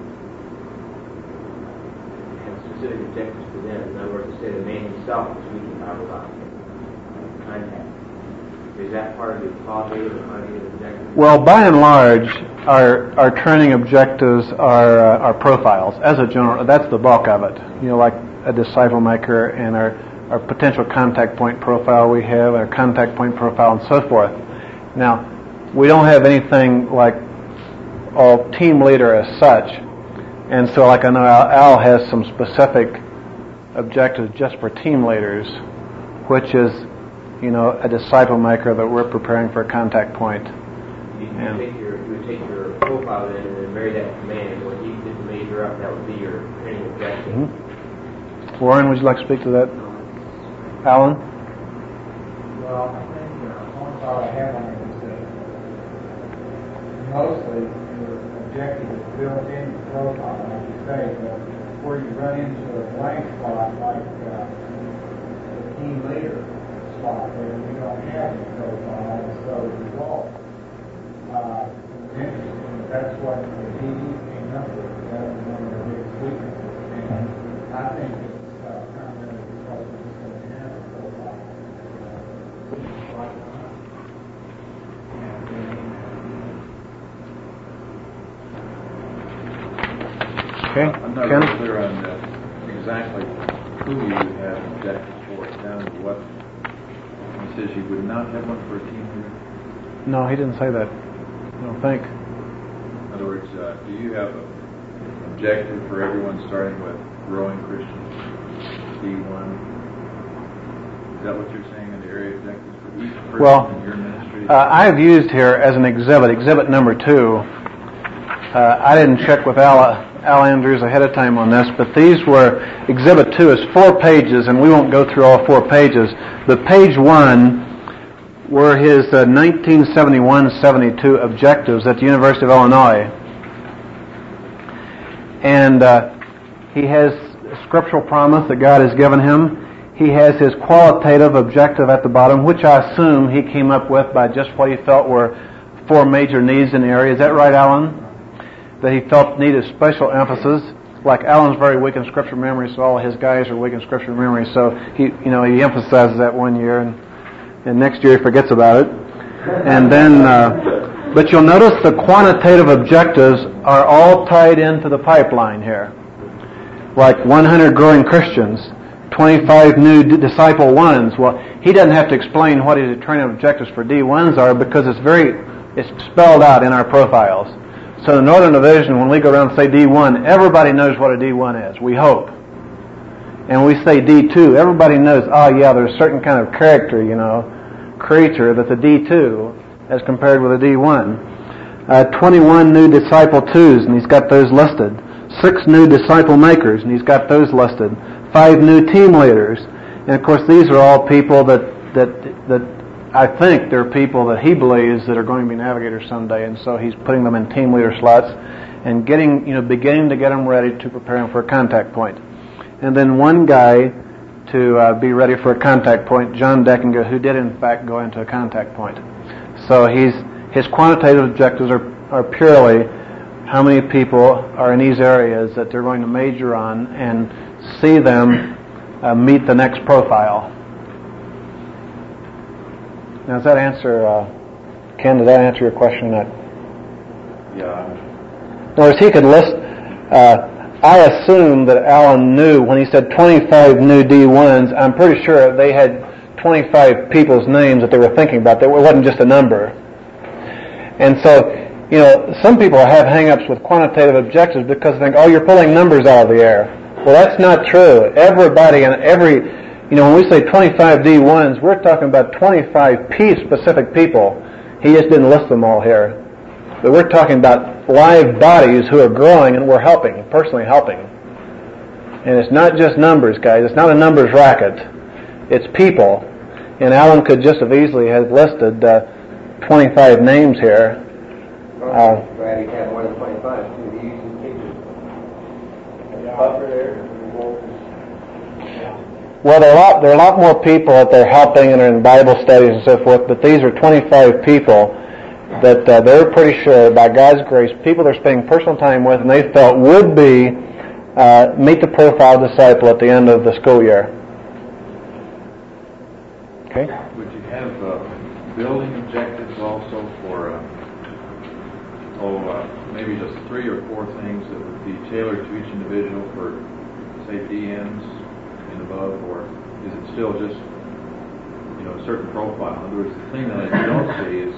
have specific objectives for them. In other words, to say the man himself, which we can talk about, contact. Is that part of the qualitative or quantitative objectives? Well, by and large, our training objectives are profiles. As a general, that's the bulk of it. Like a disciple maker and our potential contact point profile we have, our contact point profile, and so forth. Now, we don't have anything like a team leader as such, and so like I know Al has some specific objectives just for team leaders, which is, a disciple maker that we're preparing for a contact point. You would take your profile then and then marry that to command. When you did the major up, that would be your training objective. Mm-hmm. Warren, would you like to speak to that? Alan? Well, I think one thought I have on it is that mostly your objective is built into the profile, like you say, but where you run into a blank spot like the team leader spot where we don't have any profile, so the result interesting. That's what the DD came up with. That was one of the biggest weaknesses. And I think it's primarily because we're just going to have a profile. Okay. I'm not really clear on exactly who you have objectives for. It's down to what he says you would not have one for a team leader. No, he didn't say that. I don't think. In other words, do you have an objective for everyone starting with growing Christians, D1? Is that what you're saying in the area of objectives for each person in your ministry? I've used here as an exhibit number 2. I didn't check with Al Andrews ahead of time on this, but these were, exhibit 2 is 4 pages, and we won't go through all 4 pages. The page 1 were his 1971-72 objectives at the University of Illinois. And he has a scriptural promise that God has given him. He has his qualitative objective at the bottom, which I assume he came up with by just what he felt were 4 major needs in the area. Is that right, Alan? That he felt needed special emphasis. Like Alan's very weak in scripture memory, so all his guys are weak in scripture memory. So he emphasizes that one year, and next year he forgets about it. And then, but you'll notice the quantitative objectives are all tied into the pipeline here. Like 100 growing Christians, 25 new disciple ones. Well, he doesn't have to explain what his training objectives for D1s are because it's spelled out in our profiles. So the Northern Division, when we go around and say D1, everybody knows what a D1 is, we hope. And we say D2, everybody knows, there's a certain kind of character, creature that's a D2 as compared with a D1. 21 new disciple 2s, and he's got those listed. 6 new disciple makers, and he's got those listed. 5 new team leaders. And of course these are all people that I think they're people that he believes that are going to be navigators someday, and so he's putting them in team leader slots and beginning to get them ready to prepare them for a contact point. And then one guy to be ready for a contact point, John Deckinger, who did in fact go into a contact point. So his quantitative objectives are purely how many people are in these areas that they're going to major on and see them meet the next profile. Now, does that answer, Ken, did that answer your question or not? Yeah. In other words, he could list, I assume that Alan knew when he said 25 new D1s, I'm pretty sure they had 25 people's names that they were thinking about. It wasn't just a number. And so, some people have hang-ups with quantitative objectives because they think, you're pulling numbers out of the air. Well, that's not true. Everybody and when we say 25 D1s, we're talking about 25 P-specific people. He just didn't list them all here. But we're talking about live bodies who are growing, and we're helping, personally helping. And it's not just numbers, guys. It's not a numbers racket. It's people. And Alan could just as easily have listed 25 names here. Brad, he had more than 25, too. He uses pictures. Buffer there. Well, there are a lot more people that they're helping and are in Bible studies and so forth, but these are 25 people that they're pretty sure, by God's grace, people they're spending personal time with and they felt would be meet the profile disciple at the end of the school year. Okay? Would you have building objectives also for, maybe just 3 or 4 things that would be tailored to each individual for, say, DMs and above, or is it still just, a certain profile? In other words, the thing that I don't see is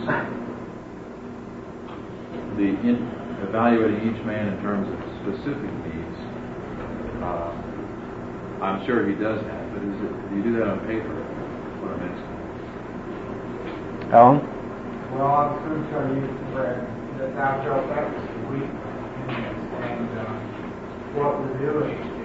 evaluating each man in terms of specific needs. I'm sure he does that, but do you do that on paper? What I'm asking. Alan? Well, I'm going to show you, Brad, that thou shalt that was weak in this. And what we're doing is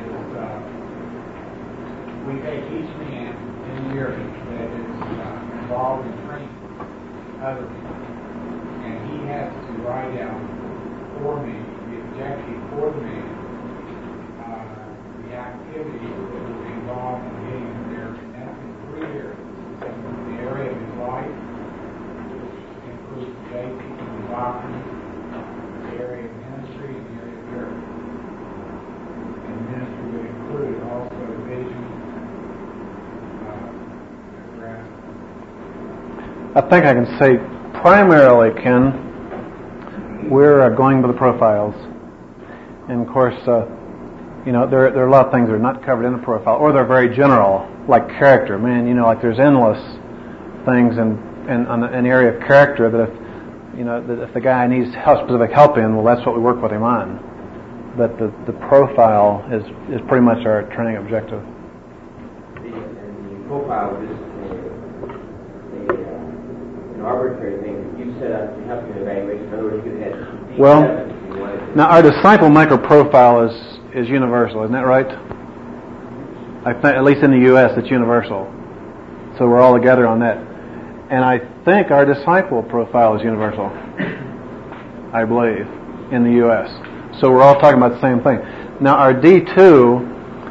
we take each man in the area that is involved in training other people, and he has to write down for me the objective for the man, the activities that will be involved in getting him there, and that's in 3 areas. The area of his life, which includes the basics and the doctrine, the area of ministry, and the area of church. And ministry would include also vision. I think I can say primarily, Ken, we're going by the profiles. And of course, there are a lot of things that are not covered in the profile, or they're very general, like character. Man, like there's endless things in an area of character that if the guy needs specific help in, well, that's what we work with him on. But the profile is pretty much our training objective. The profile is an arbitrary thing that you set up to help you evaluate. In other words, you could have D7 Well, if you wanted to. now our disciple maker profile is universal, isn't that right? I think, at least in the U.S., it's universal. So we're all together on that. And I think our disciple profile is universal, I believe, in the U.S. So we're all talking about the same thing. Now our D2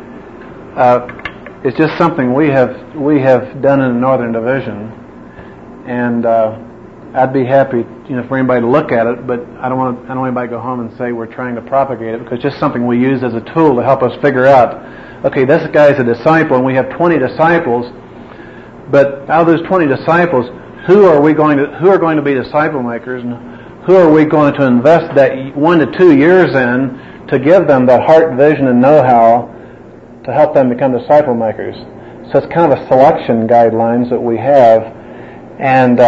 is just something we have done in the Northern Division, and I'd be happy, for anybody to look at it. But I don't want anybody to go home and say we're trying to propagate it, because it's just something we use as a tool to help us figure out. Okay, this guy's a disciple, and we have 20 disciples. But out of those 20 disciples, who are going to be disciple makers, and who are we going to invest that 1 to 2 years in to give them that heart, vision, and know-how to help them become disciple makers? So it's kind of a selection guidelines that we have. And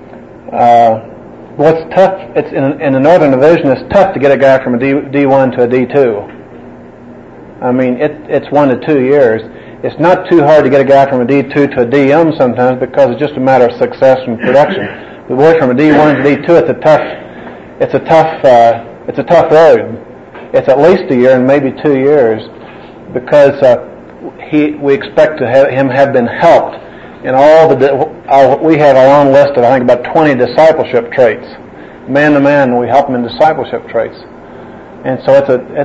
what's tough, it's in the Northern Division, it's tough to get a guy from a D1 to a D2. I mean, it's 1 to 2 years. It's not too hard to get a guy from a D2 to a DM sometimes, because it's just a matter of success and production. The boy from a D1 to D2, it's a tough road. It's at least a year and maybe 2 years, because we expect to have been helped in all we have a long list of, I think, about 20 discipleship traits. Man to man, we help him in discipleship traits. And so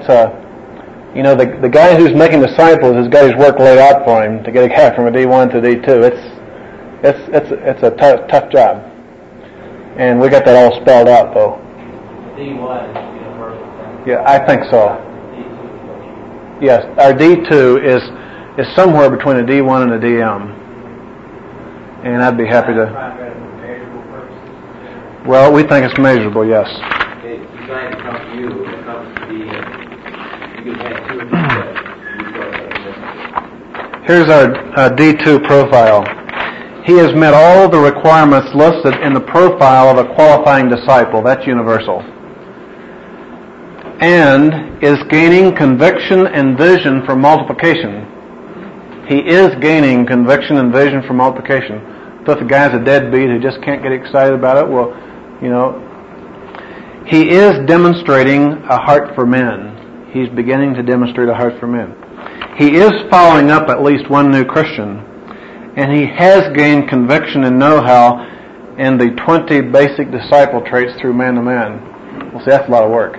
the guy who's making disciples has got his work laid out for him to get a guy from a D1 to a D2. It's a tough job. And we got that all spelled out, though. D1 is universal. Yeah, I think so. Yes, our D2 is somewhere between a D1 and a DM. And I'd be happy to... Well, we think it's measurable, yes. It's designed to come to you when it comes to DM. You can have 2 or 3 steps. Here's our D2 profile. He has met all the requirements listed in the profile of a qualifying disciple. That's universal. And is gaining conviction and vision for multiplication. He is gaining conviction and vision for multiplication. So if the guy's a deadbeat who just can't get excited about it, well, He is demonstrating a heart for men. He's beginning to demonstrate a heart for men. He is following up at least one new Christian, and he has gained conviction and know-how in the 20 basic disciple traits through man to man. Well, see, that's a lot of work.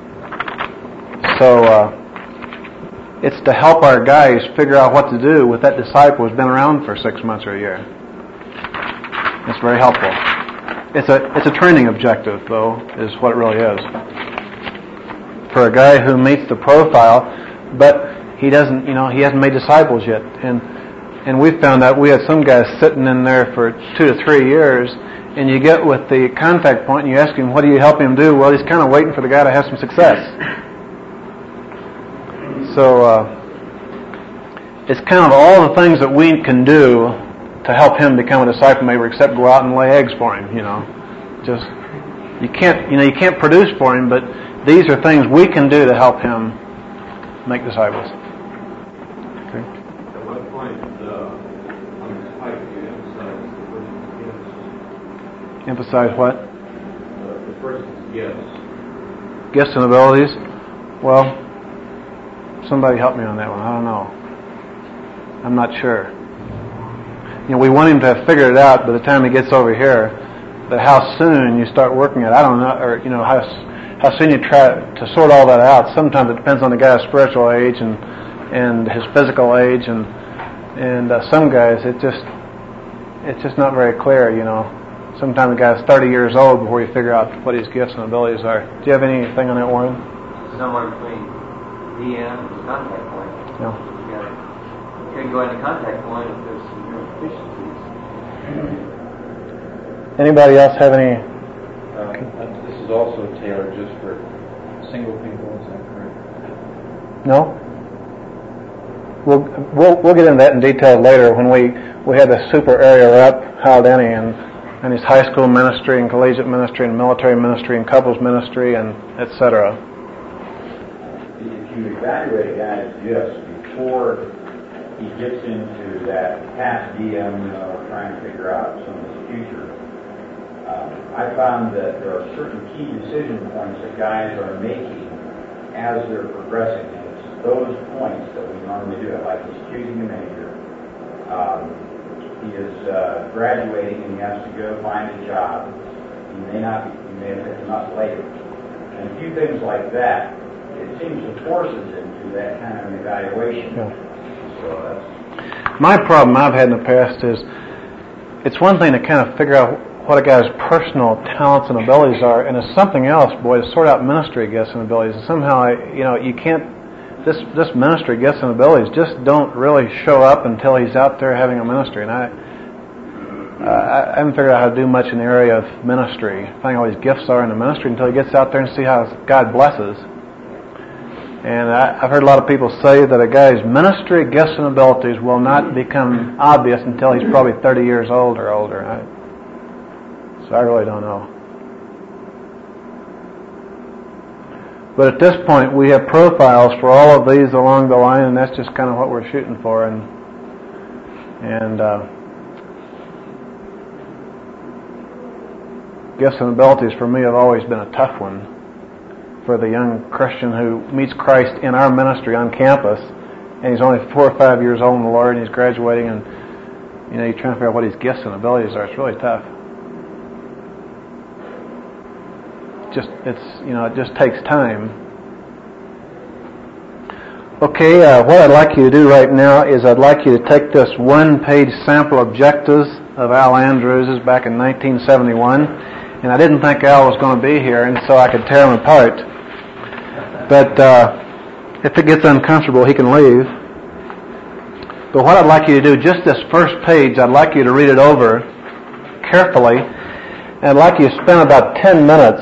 So it's to help our guys figure out what to do with that disciple who's been around for 6 months or a year. It's very helpful. It's a training objective, though, is what it really is. For a guy who meets the profile, but he doesn't, he hasn't made disciples yet. And we found out we had some guys sitting in there for 2 to 3 years, and you get with the contact point and you ask him, what do you help him do? Well, he's kind of waiting for the guy to have some success. So it's kind of all the things that we can do to help him become a disciple maker, except go out and lay eggs for him. Just you can't produce for him, but these are things we can do to help him make disciples. Okay. At what point on this pipe do you emphasize the person's gifts? Emphasize what? The person's gifts. Gifts and abilities. Well, somebody help me on that one. I don't know. I'm not sure. We want him to have figured it out by the time he gets over here. But how soon you start working it, I don't know. Or how soon you try to sort all that out. Sometimes it depends on the guy's spiritual age and his physical age, and some guys it's just not very clear. Sometimes the guy's 30 years old before you figure out what his gifts and abilities are. Do you have anything on that, Warren? Somewhere between DM and the contact point. No. You can go into contact point if there's some deficiencies. Anybody else have any? This is also tailored just for single people, is that correct? No. We'll get into that in detail later when we had the super area rep, Hal Denny, and his high school ministry and collegiate ministry and military ministry and couples ministry and etc. If you evaluate a guy's gifts before he gets into that past DM, trying to figure out some of his future, I found that there are certain key decision points that guys are making as they're progressing. And it's those points that we normally do. Like he's choosing a major. He is graduating and he has to go find a job. He may have picked him up later. And a few things like that, it seems to force us into that kind of an evaluation. Yeah. So that's... My problem I've had in the past is it's one thing to kind of figure out what a guy's personal talents and abilities are, and it's something else, boy, to sort out ministry gifts and abilities. And somehow, you can't. This ministry gifts and abilities just don't really show up until he's out there having a ministry. And I haven't figured out how to do much in the area of ministry, finding all these gifts are in the ministry until he gets out there and see how God blesses. And I've heard a lot of people say that a guy's ministry gifts and abilities will not become obvious until he's probably 30 years old or older. So I really don't know. But at this point, we have profiles for all of these along the line, and that's just kind of what we're shooting for. And gifts and abilities for me have always been a tough one for the young Christian who meets Christ in our ministry on campus, and he's only 4 or 5 years old in the Lord, and he's graduating, and you're trying to figure out what his gifts and abilities are. It's really tough. It just takes time. Okay, what I'd like you to do right now is I'd like you to take this one-page sample objectives of Al Andrews' back in 1971, and I didn't think Al was going to be here, and so I could tear him apart. But if it gets uncomfortable, he can leave. But what I'd like you to do, just this first page, I'd like you to read it over carefully, and I'd like you to spend about 10 minutes,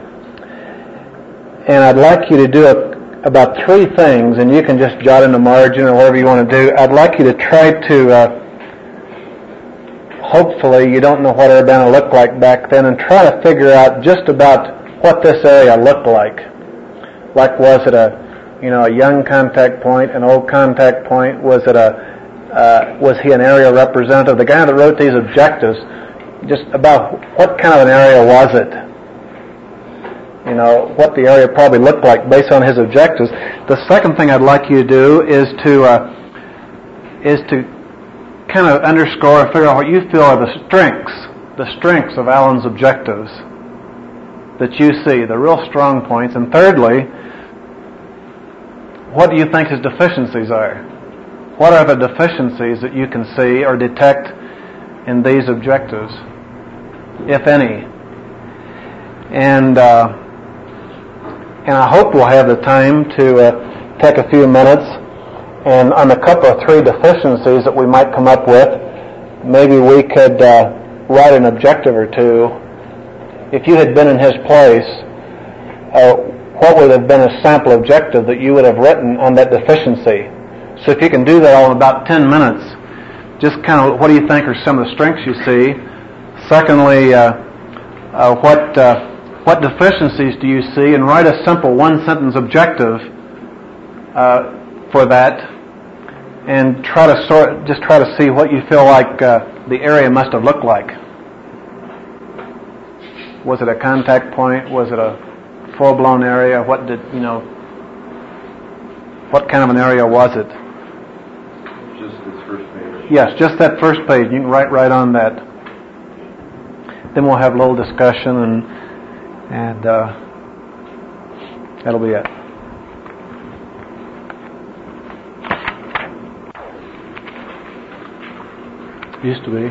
and I'd like you to do about 3 things, and you can just jot in the margin or whatever you want to do. I'd like you to try to, hopefully you don't know what Urbana looked like back then, and try to figure out just about what this area looked like. Like, was it a young contact point, an old contact point? Was he an area representative? The guy that wrote these objectives just about what kind of an area was it. You know, what the area probably looked like based on his objectives. The second thing I'd like you to do is to kind of underscore and figure out what you feel are the strengths of Alan's objectives that you see, the real strong points. And thirdly, what do you think his deficiencies are? What are the deficiencies that you can see or detect in these objectives, if any? And I hope we'll have the time to take a few minutes and on a couple of 3 deficiencies that we might come up with, maybe we could write an objective or 2. If you had been in his place, what would have been a sample objective that you would have written on that deficiency? So if you can do that all in about 10 minutes, just kind of what do you think are some of the strengths you see? Secondly, what deficiencies do you see? And write a simple 1-sentence objective for that, and try to see what you feel like the area must have looked like. Was it a contact point? Was it a full-blown area? What kind of an area was it? Just this first page. Yes, just that first page. You can write right on that. Then we'll have a little discussion, and that'll be it. Used to be.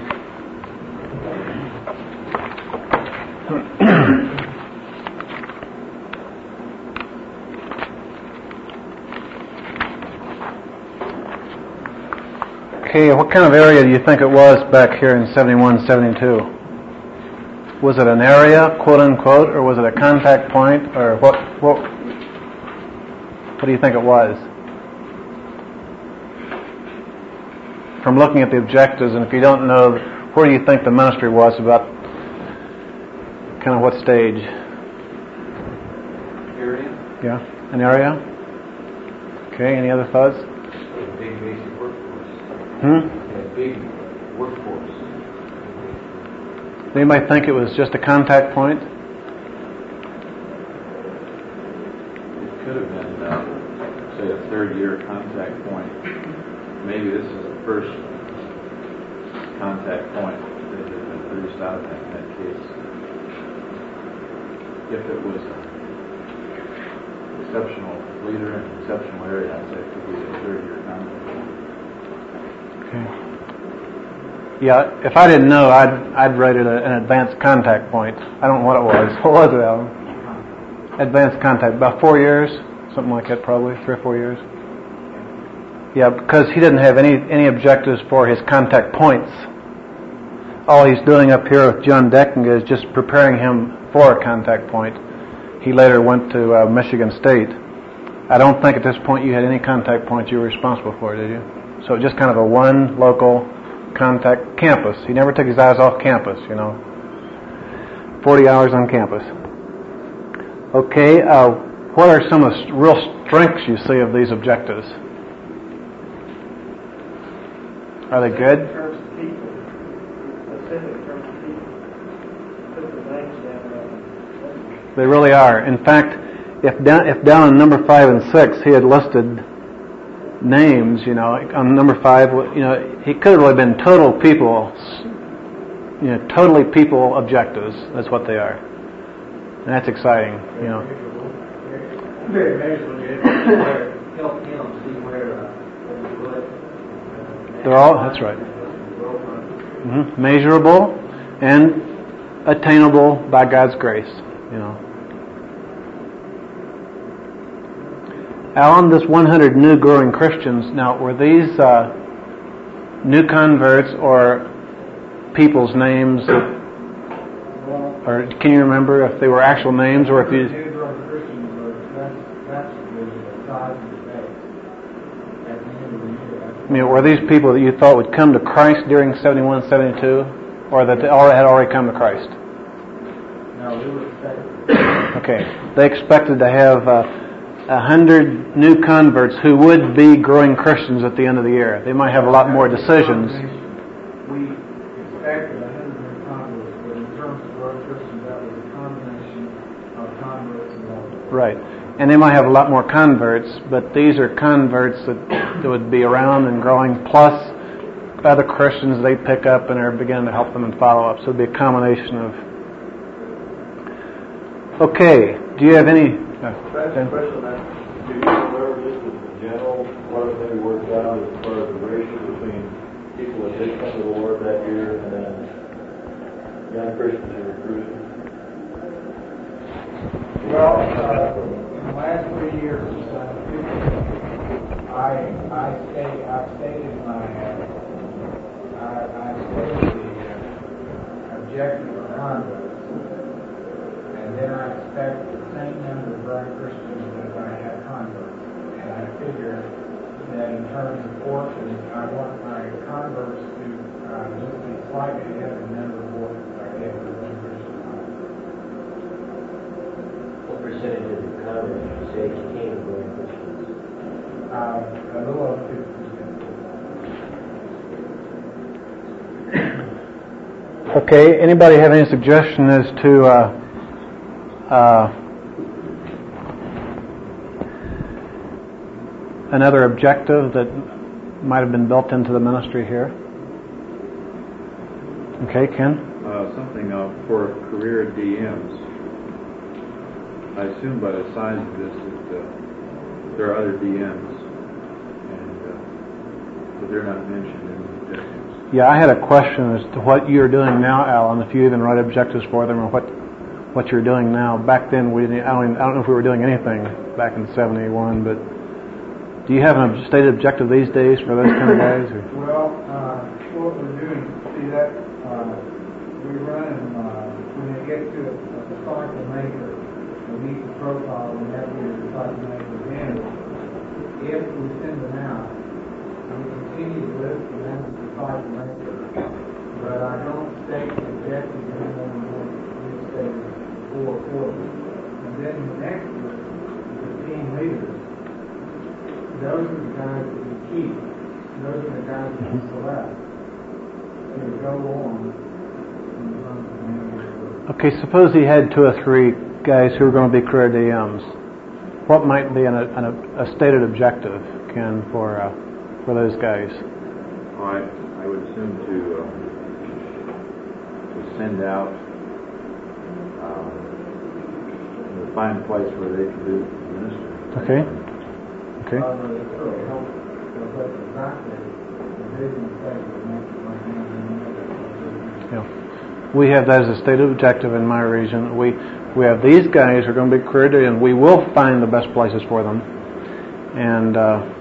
Okay, what kind of area do you think it was back here in 71, 72? Was it an area, quote unquote, or was it a contact point, or what do you think it was? From looking at the objectives, and if you don't know, where do you think the ministry was about, kind of what stage? Area? Yeah, an area? Okay, any other thoughts? A big basic workforce. A big workforce. Anybody think it was just a contact point? It could have been, say, a third-year contact point. Maybe this is the first contact point that had been produced out of that case. If it was an exceptional leader in an exceptional area, I'd say it could be a third-year contact point. Okay. Yeah, if I didn't know, I'd rate it an advanced contact point. I don't know what it was. What was it, Alan? Advanced contact. About 4 years? Something like that, probably. 3 or 4 years. Yeah, because he didn't have any objectives for his contact points. All he's doing up here with John Decking is just preparing him for a contact point. He later went to Michigan State. I don't think at this point you had any contact points you were responsible for, did you? So just kind of a one local contact campus. He never took his eyes off campus, 40 hours on campus. Okay, what are some of the real strengths you see of these objectives? Are they good? In terms of people, specific terms of people, put the names down there. They really are. In fact, if down on number 5 and 6 he had listed names, on number 5, he could have really been total people, totally people objectives. That's what they are. And that's exciting, Very measurable. Help him see where They're all, that's right. Measurable and attainable by God's grace, Alan, this 100 new growing Christians, now, were these new converts or people's names? Or can you remember if they were actual names or if you... New growing Christians that's the size of the base at the end of the year. Were these people that you thought would come to Christ during 71, 72, or that they had already come to Christ? No, we were expecting. Okay. They expected to have 100 new converts who would be growing Christians at the end of the year. They might have a lot more decisions. We expected 100 new converts Right. And they might have a lot more converts, but these are converts that would be around and growing, plus other Christians they pick up and are beginning to help them and follow up. So it'd be a combination of... Okay. Do you have any... That's a question that, do you remember just in general what has maybe worked out as far as the ratio between people that did come to the Lord that year and then young Christians who recruited? Well, in the last 3 years, I stated the objective of converts, and then I expect the same number of young Christians as I have converts, and I figure that in terms of fortune, I want my converts to just be slightly ahead of the number of orphans I get for young Christians. What percentage of the converts you say came from Christians? A little over 50%. Okay. Anybody have any suggestion as to another objective that might have been built into the ministry here? Okay, Ken? Something for career DMs. I assume by the size of this that there are other DMs, but they're not mentioned in the objectives. Yeah, I had a question as to what you're doing now, Alan, if you even write objectives for them, or what you're doing now. Back then, I don't know if we were doing anything back in 71, but do you have a stated objective these days for those kind of guys? Or? Well, what we're doing, see that, we run, when they get to a disciple maker, we meet the profile, and that we disciple maker again. If we send them out, we continue to list the members of the disciple maker, but I don't state the objective anymore than what we stated before. And then the next list, the team leaders, those are the guys that we keep. Those are the guys that we select. To go on and run the manager. Okay, suppose he had 2 or 3 guys who are going to be career DMs. What might be a stated objective, Ken, for those guys? Well, I would assume to send out, to find a place where they can do ministry. Okay. Okay. Yeah. We have that as a stated objective in my region. We have these guys who are going to be career DMs. We will find the best places for them, and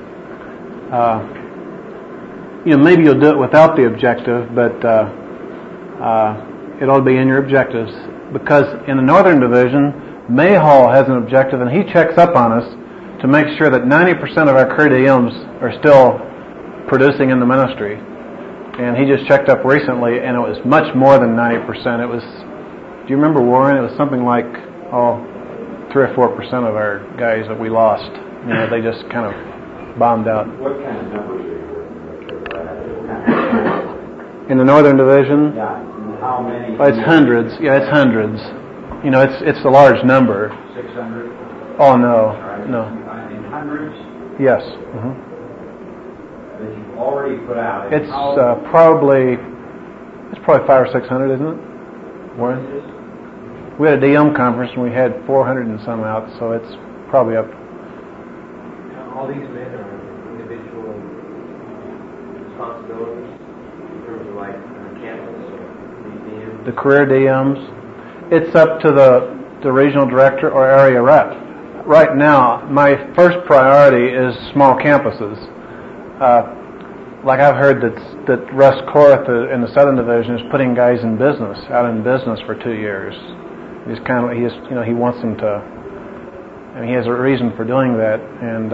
maybe you'll do it without the objective, but it ought to be in your objectives, because in the Northern Division, Mayhall has an objective, and he checks up on us to make sure that 90% of our career DMs are still producing in the ministry. And he just checked up recently, and it was much more than 90%. It was, do you remember, Warren? It was something like 3 or 4% of our guys that we lost. They just kind of bombed out. What kind of numbers are you working with? In the Northern Division? Yeah. How many? It's hundreds. Yeah, it's hundreds. It's a large number. 600? Oh, no. Right. No. In hundreds? Yes. Mm-hmm. That you've already put out. It's probably 500 or 600, isn't it? Warren? We had a DM conference and we had 400 and some out, so it's probably up. All these men are individual responsibilities in terms of like campus or DMs. The career DMs, it's up to the regional director or area rep. Right now, my first priority is small campuses. Like I've heard that Russ Korth in the Southern Division is putting guys out in business for 2 years. He wants them to, and he has a reason for doing that. And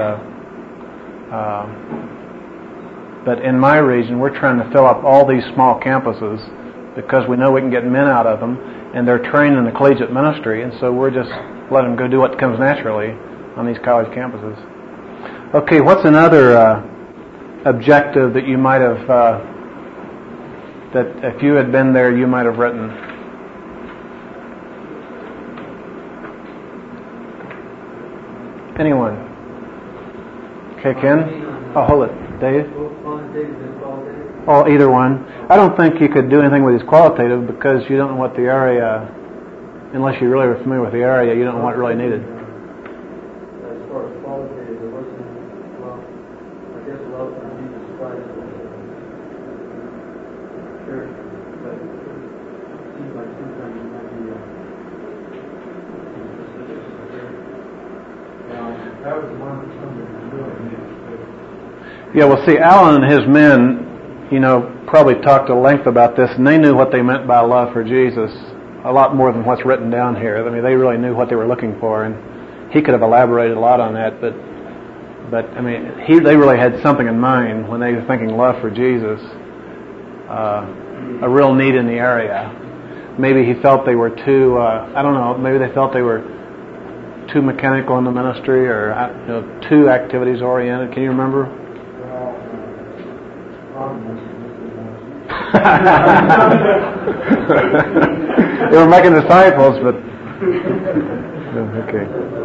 but in my region, we're trying to fill up all these small campuses because we know we can get men out of them, and they're trained in the collegiate ministry, and so we're just letting them go do what comes naturally on these college campuses. Okay, what's another objective that you might have, that if you had been there, you might have written? Anyone? Okay, Ken? Oh, hold it. Dave? Oh, either one. I don't think you could do anything with these qualitative because you don't know what the area, unless you really are familiar with the area, you don't know what really needed. As far as qualitative, there wasn't, well, I guess love for Jesus Christ was sure, but it seems like sometimes you might be that was one of something really needed. Yeah, well, see, Alan and his men, probably talked at length about this, and they knew what they meant by love for Jesus a lot more than what's written down here. I mean, they really knew what they were looking for, and he could have elaborated a lot on that, but I mean, they really had something in mind when they were thinking love for Jesus, a real need in the area. Maybe he felt they were too, I don't know, maybe they felt they were too mechanical in the ministry or too activities oriented. Can you remember? They were making disciples, but okay.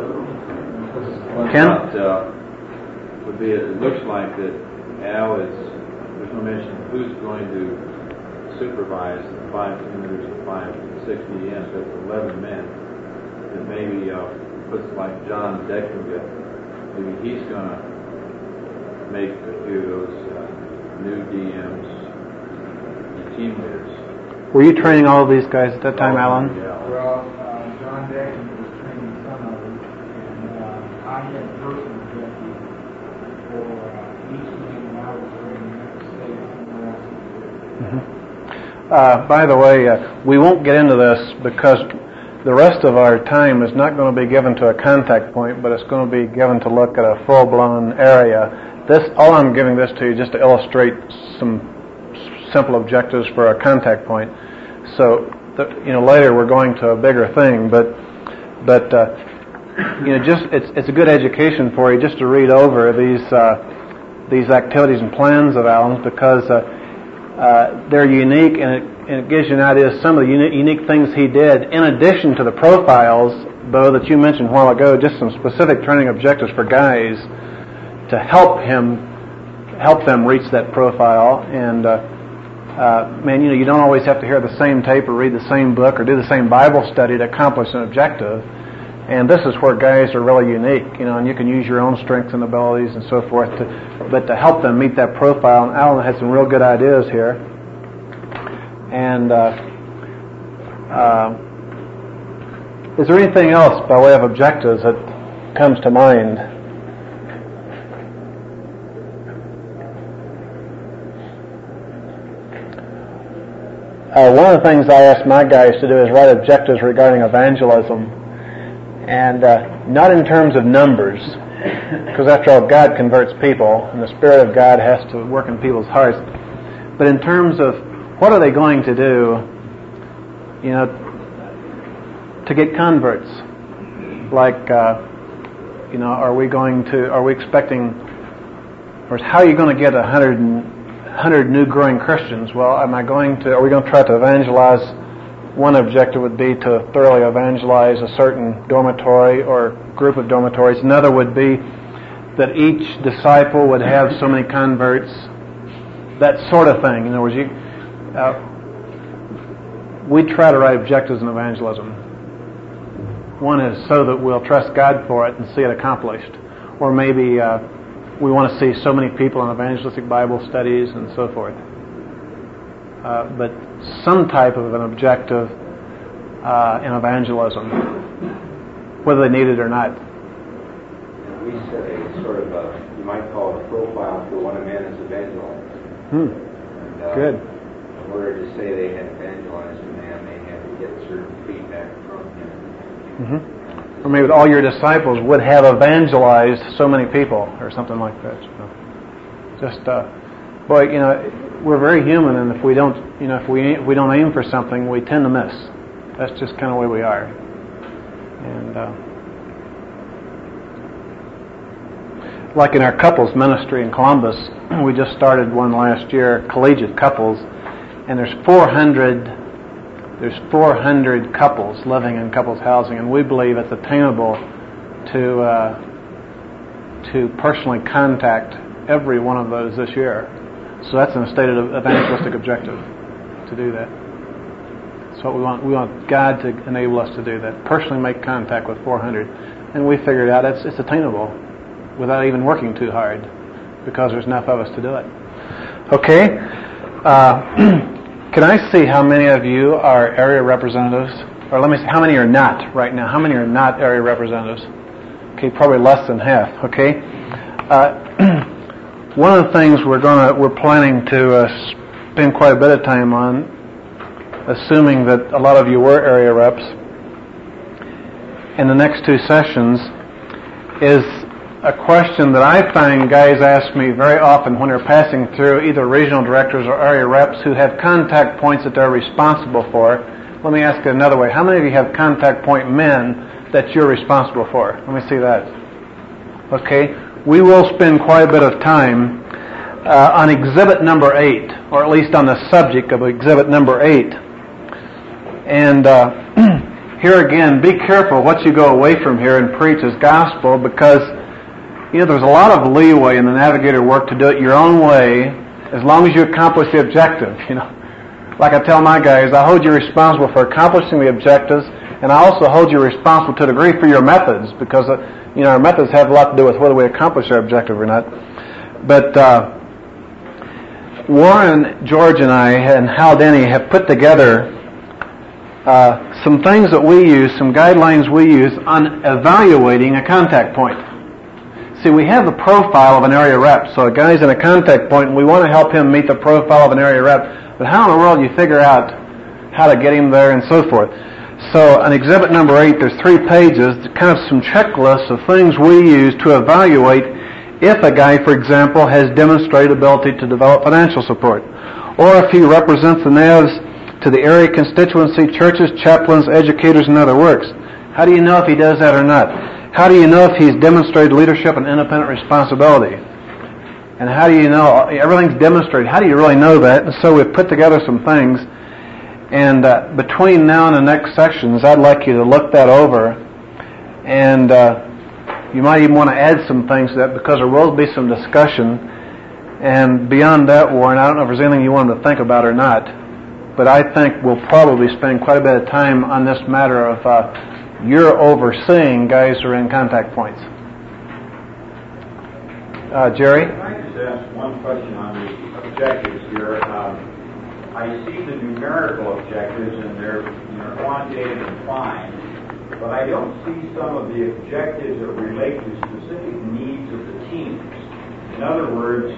Ken? Would be it looks like that Al there's no mention of who's going to supervise the 5 team leaders and 5 and 6 DMs, but 11 men. That maybe puts like John Deckerville, maybe he's going to make a few of those new DMs and team leaders. Were you training all of these guys at that time, Alan? Yeah. Well, John Dayton was training some of them, and I had personal objectives for each team when I was training in the state. By the way, we won't get into this because the rest of our time is not going to be given to a contact point, but it's going to be given to look at a full-blown area. All I'm giving this to you just to illustrate some simple objectives for a contact point. So, later we're going to a bigger thing, but just it's a good education for you just to read over these activities and plans of Alan's because they're unique and it gives you an idea of some of the unique things he did in addition to the profiles, though, that you mentioned a while ago, just some specific training objectives for guys to help them reach that profile. And you don't always have to hear the same tape or read the same book or do the same Bible study to accomplish an objective. And this is where guys are really unique, and you can use your own strengths and abilities and so forth but to help them meet that profile. And Alan had some real good ideas here. And is there anything else by way of objectives that comes to mind? One of the things I ask my guys to do is write objectives regarding evangelism, and not in terms of numbers, because after all, God converts people, and the Spirit of God has to work in people's hearts, but in terms of what are they going to do, to get converts? Like, are we expecting, or how are you going to get 100 new growing Christians? Well, are we going to try to evangelize? One objective would be to thoroughly evangelize a certain dormitory or group of dormitories. Another would be that each disciple would have so many converts, that sort of thing. In other words, we try to write objectives in evangelism. One is so that we'll trust God for it and see it accomplished. Or maybe we want to see so many people in evangelistic Bible studies and so forth. But some type of an objective in evangelism, whether they need it or not. We set a sort of you might call it a profile for when a man is evangelized. Good. In order to say they had evangelized a man, they had to get certain feedback from him. Or maybe all your disciples would have evangelized so many people, or something like that. Just, we're very human, and if we don't, if we don't aim for something, we tend to miss. That's just kind of the way we are. And like in our couples ministry in Columbus, we just started one last year, collegiate couples, and there's 400 couples living in couples housing, and we believe it's attainable to to personally contact every one of those this year. So that's an stated evangelistic objective, to do that. That's what we want. We want God to enable us to do that. Personally make contact with 400. And we figured out it's attainable without even working too hard, because there's enough of us to do it. Okay? Can I see how many of you are area representatives? Or let me see, how many are not right now? How many are not area representatives? Okay, probably less than half. Okay? One of the things we're planning to spend quite a bit of time on, assuming that a lot of you were area reps, in the next two sessions, is a question that I find guys ask me very often when they're passing through either regional directors or area reps who have contact points that they're responsible for. Let me ask it another way. How many of you have contact point men that you're responsible for? Let me see that. Okay. We will spend quite a bit of time on exhibit number 8, or at least on the subject of exhibit number 8. And here again, be careful what you go away from here and preach as gospel, because there's a lot of leeway in the navigator work to do it your own way, as long as you accomplish the objective. Like I tell my guys, I hold you responsible for accomplishing the objectives, and I also hold you responsible to a degree for your methods, because our methods have a lot to do with whether we accomplish our objective or not. But Warren, George, and I, and Hal Denny have put together some things that we use, some guidelines we use on evaluating a contact point. See, we have the profile of an area rep. So a guy's in a contact point, and we want to help him meet the profile of an area rep. But how in the world do you figure out how to get him there and so forth? So on exhibit number 8, there's 3 pages, kind of some checklists of things we use to evaluate if a guy, for example, has demonstrated ability to develop financial support, or if he represents the NAVs to the area constituency, churches, chaplains, educators, and other works. How do you know if he does that or not? How do you know if he's demonstrated leadership and independent responsibility? And how do you know? Everything's demonstrated. How do you really know that? And so we've put together some things. And between now and the next sections, I'd like you to look that over. And you might even want to add some things to that, because there will be some discussion. And beyond that, Warren, I don't know if there's anything you wanted to think about or not, but I think we'll probably spend quite a bit of time on this matter of you're overseeing guys who are in contact points. Jerry? Can I just ask one question on the objectives here? I see the numerical objectives, and they're quantitative and fine, but I don't see some of the objectives that relate to specific needs of the teams. In other words,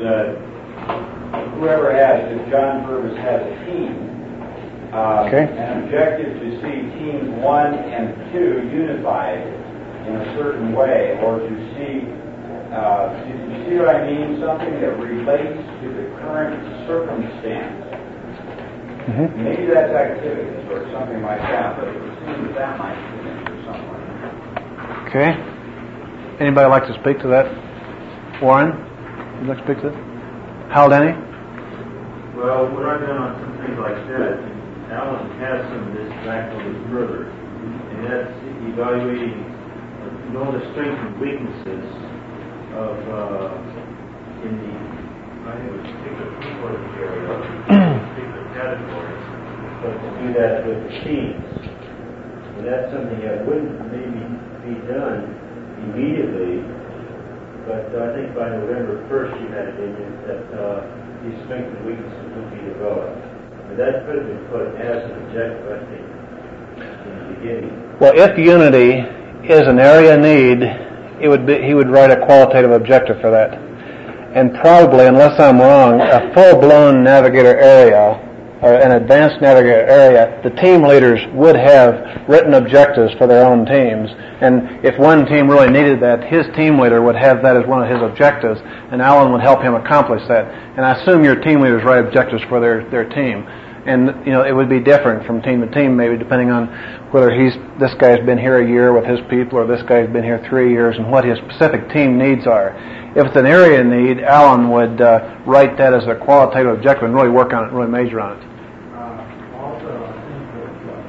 if John Purvis has a team, an objective to see teams 1 and 2 unified in a certain way, or to see, you see what I mean? Something that relates to the current circumstance. Mm-hmm. Maybe that's activities or something like that, but it would seem that might fit into somewhere. Okay. Anybody like to speak to that? Warren, would you like to speak to that? Hal Denny? Well, what I've done on some things like that, Alan has some of this back a little further, and that's evaluating, the strengths and weaknesses of, in the, I think it was particular people area, particular categories, but to do that with the teams. And that's something that wouldn't maybe be done immediately, but I think by November 1st you had it in you that these strengths and weaknesses would be developed. And that could have been put as an objective, I think, in the beginning. Well, if unity is an area need, he would write a qualitative objective for that. And probably, unless I'm wrong, a full-blown navigator area, or an advanced navigator area, the team leaders would have written objectives for their own teams. And if one team really needed that, his team leader would have that as one of his objectives, and Alan would help him accomplish that. And I assume your team leaders write objectives for their team. And, it would be different from team to team, maybe, depending on whether this guy's been here a year with his people, or this guy's been here 3 years, and what his specific team needs are. If it's an area need, Alan would write that as a qualitative objective and really work on it, really major on it. Also, I think that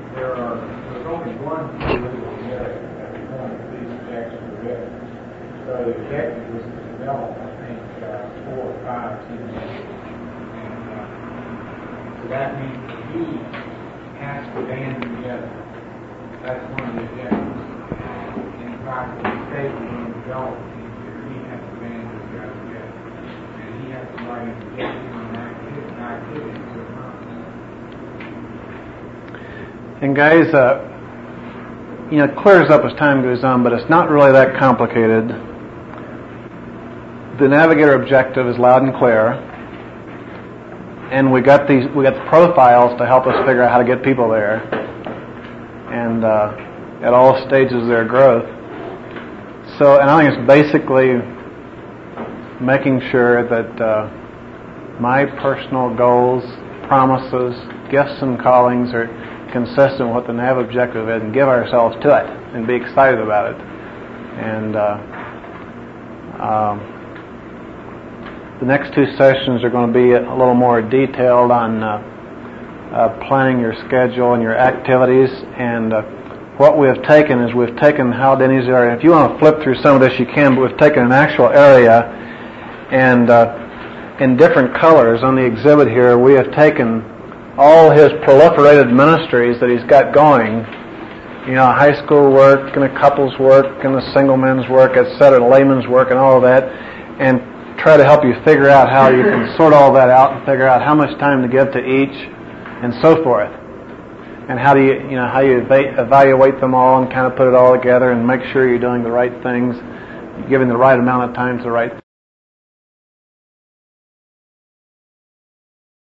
there's only one political medic at one of these objectives. So the objective was to develop, I think, 4 or 5 team members. And so that means that he has to band together. That's one of the objectives. And in fact, the state is going to develop teams here. He has to band together. And he has to write an objective and activity to accomplish. And guys, it clears up as time goes on, but it's not really that complicated. The Navigator objective is loud and clear, and we got the profiles to help us figure out how to get people there, and at all stages of their growth. So, and I think it's basically making sure that my personal goals, promises, gifts, and callings are consistent with what the NAV objective is, and give ourselves to it and be excited about it. And the next 2 sessions are going to be a little more detailed on planning your schedule and your activities. And what we have taken is we've taken Hal Denny's area. If you want to flip through some of this, you can, but we've taken an actual area, and in different colors on the exhibit here, we have taken all his proliferated ministries that he's got going, high school work and a couples work and a single men's work, etc., layman's work and all of that, and try to help you figure out how you can sort all that out and figure out how much time to give to each and so forth. And how do you evaluate them all and kind of put it all together and make sure you're doing the right things, giving the right amount of time to the right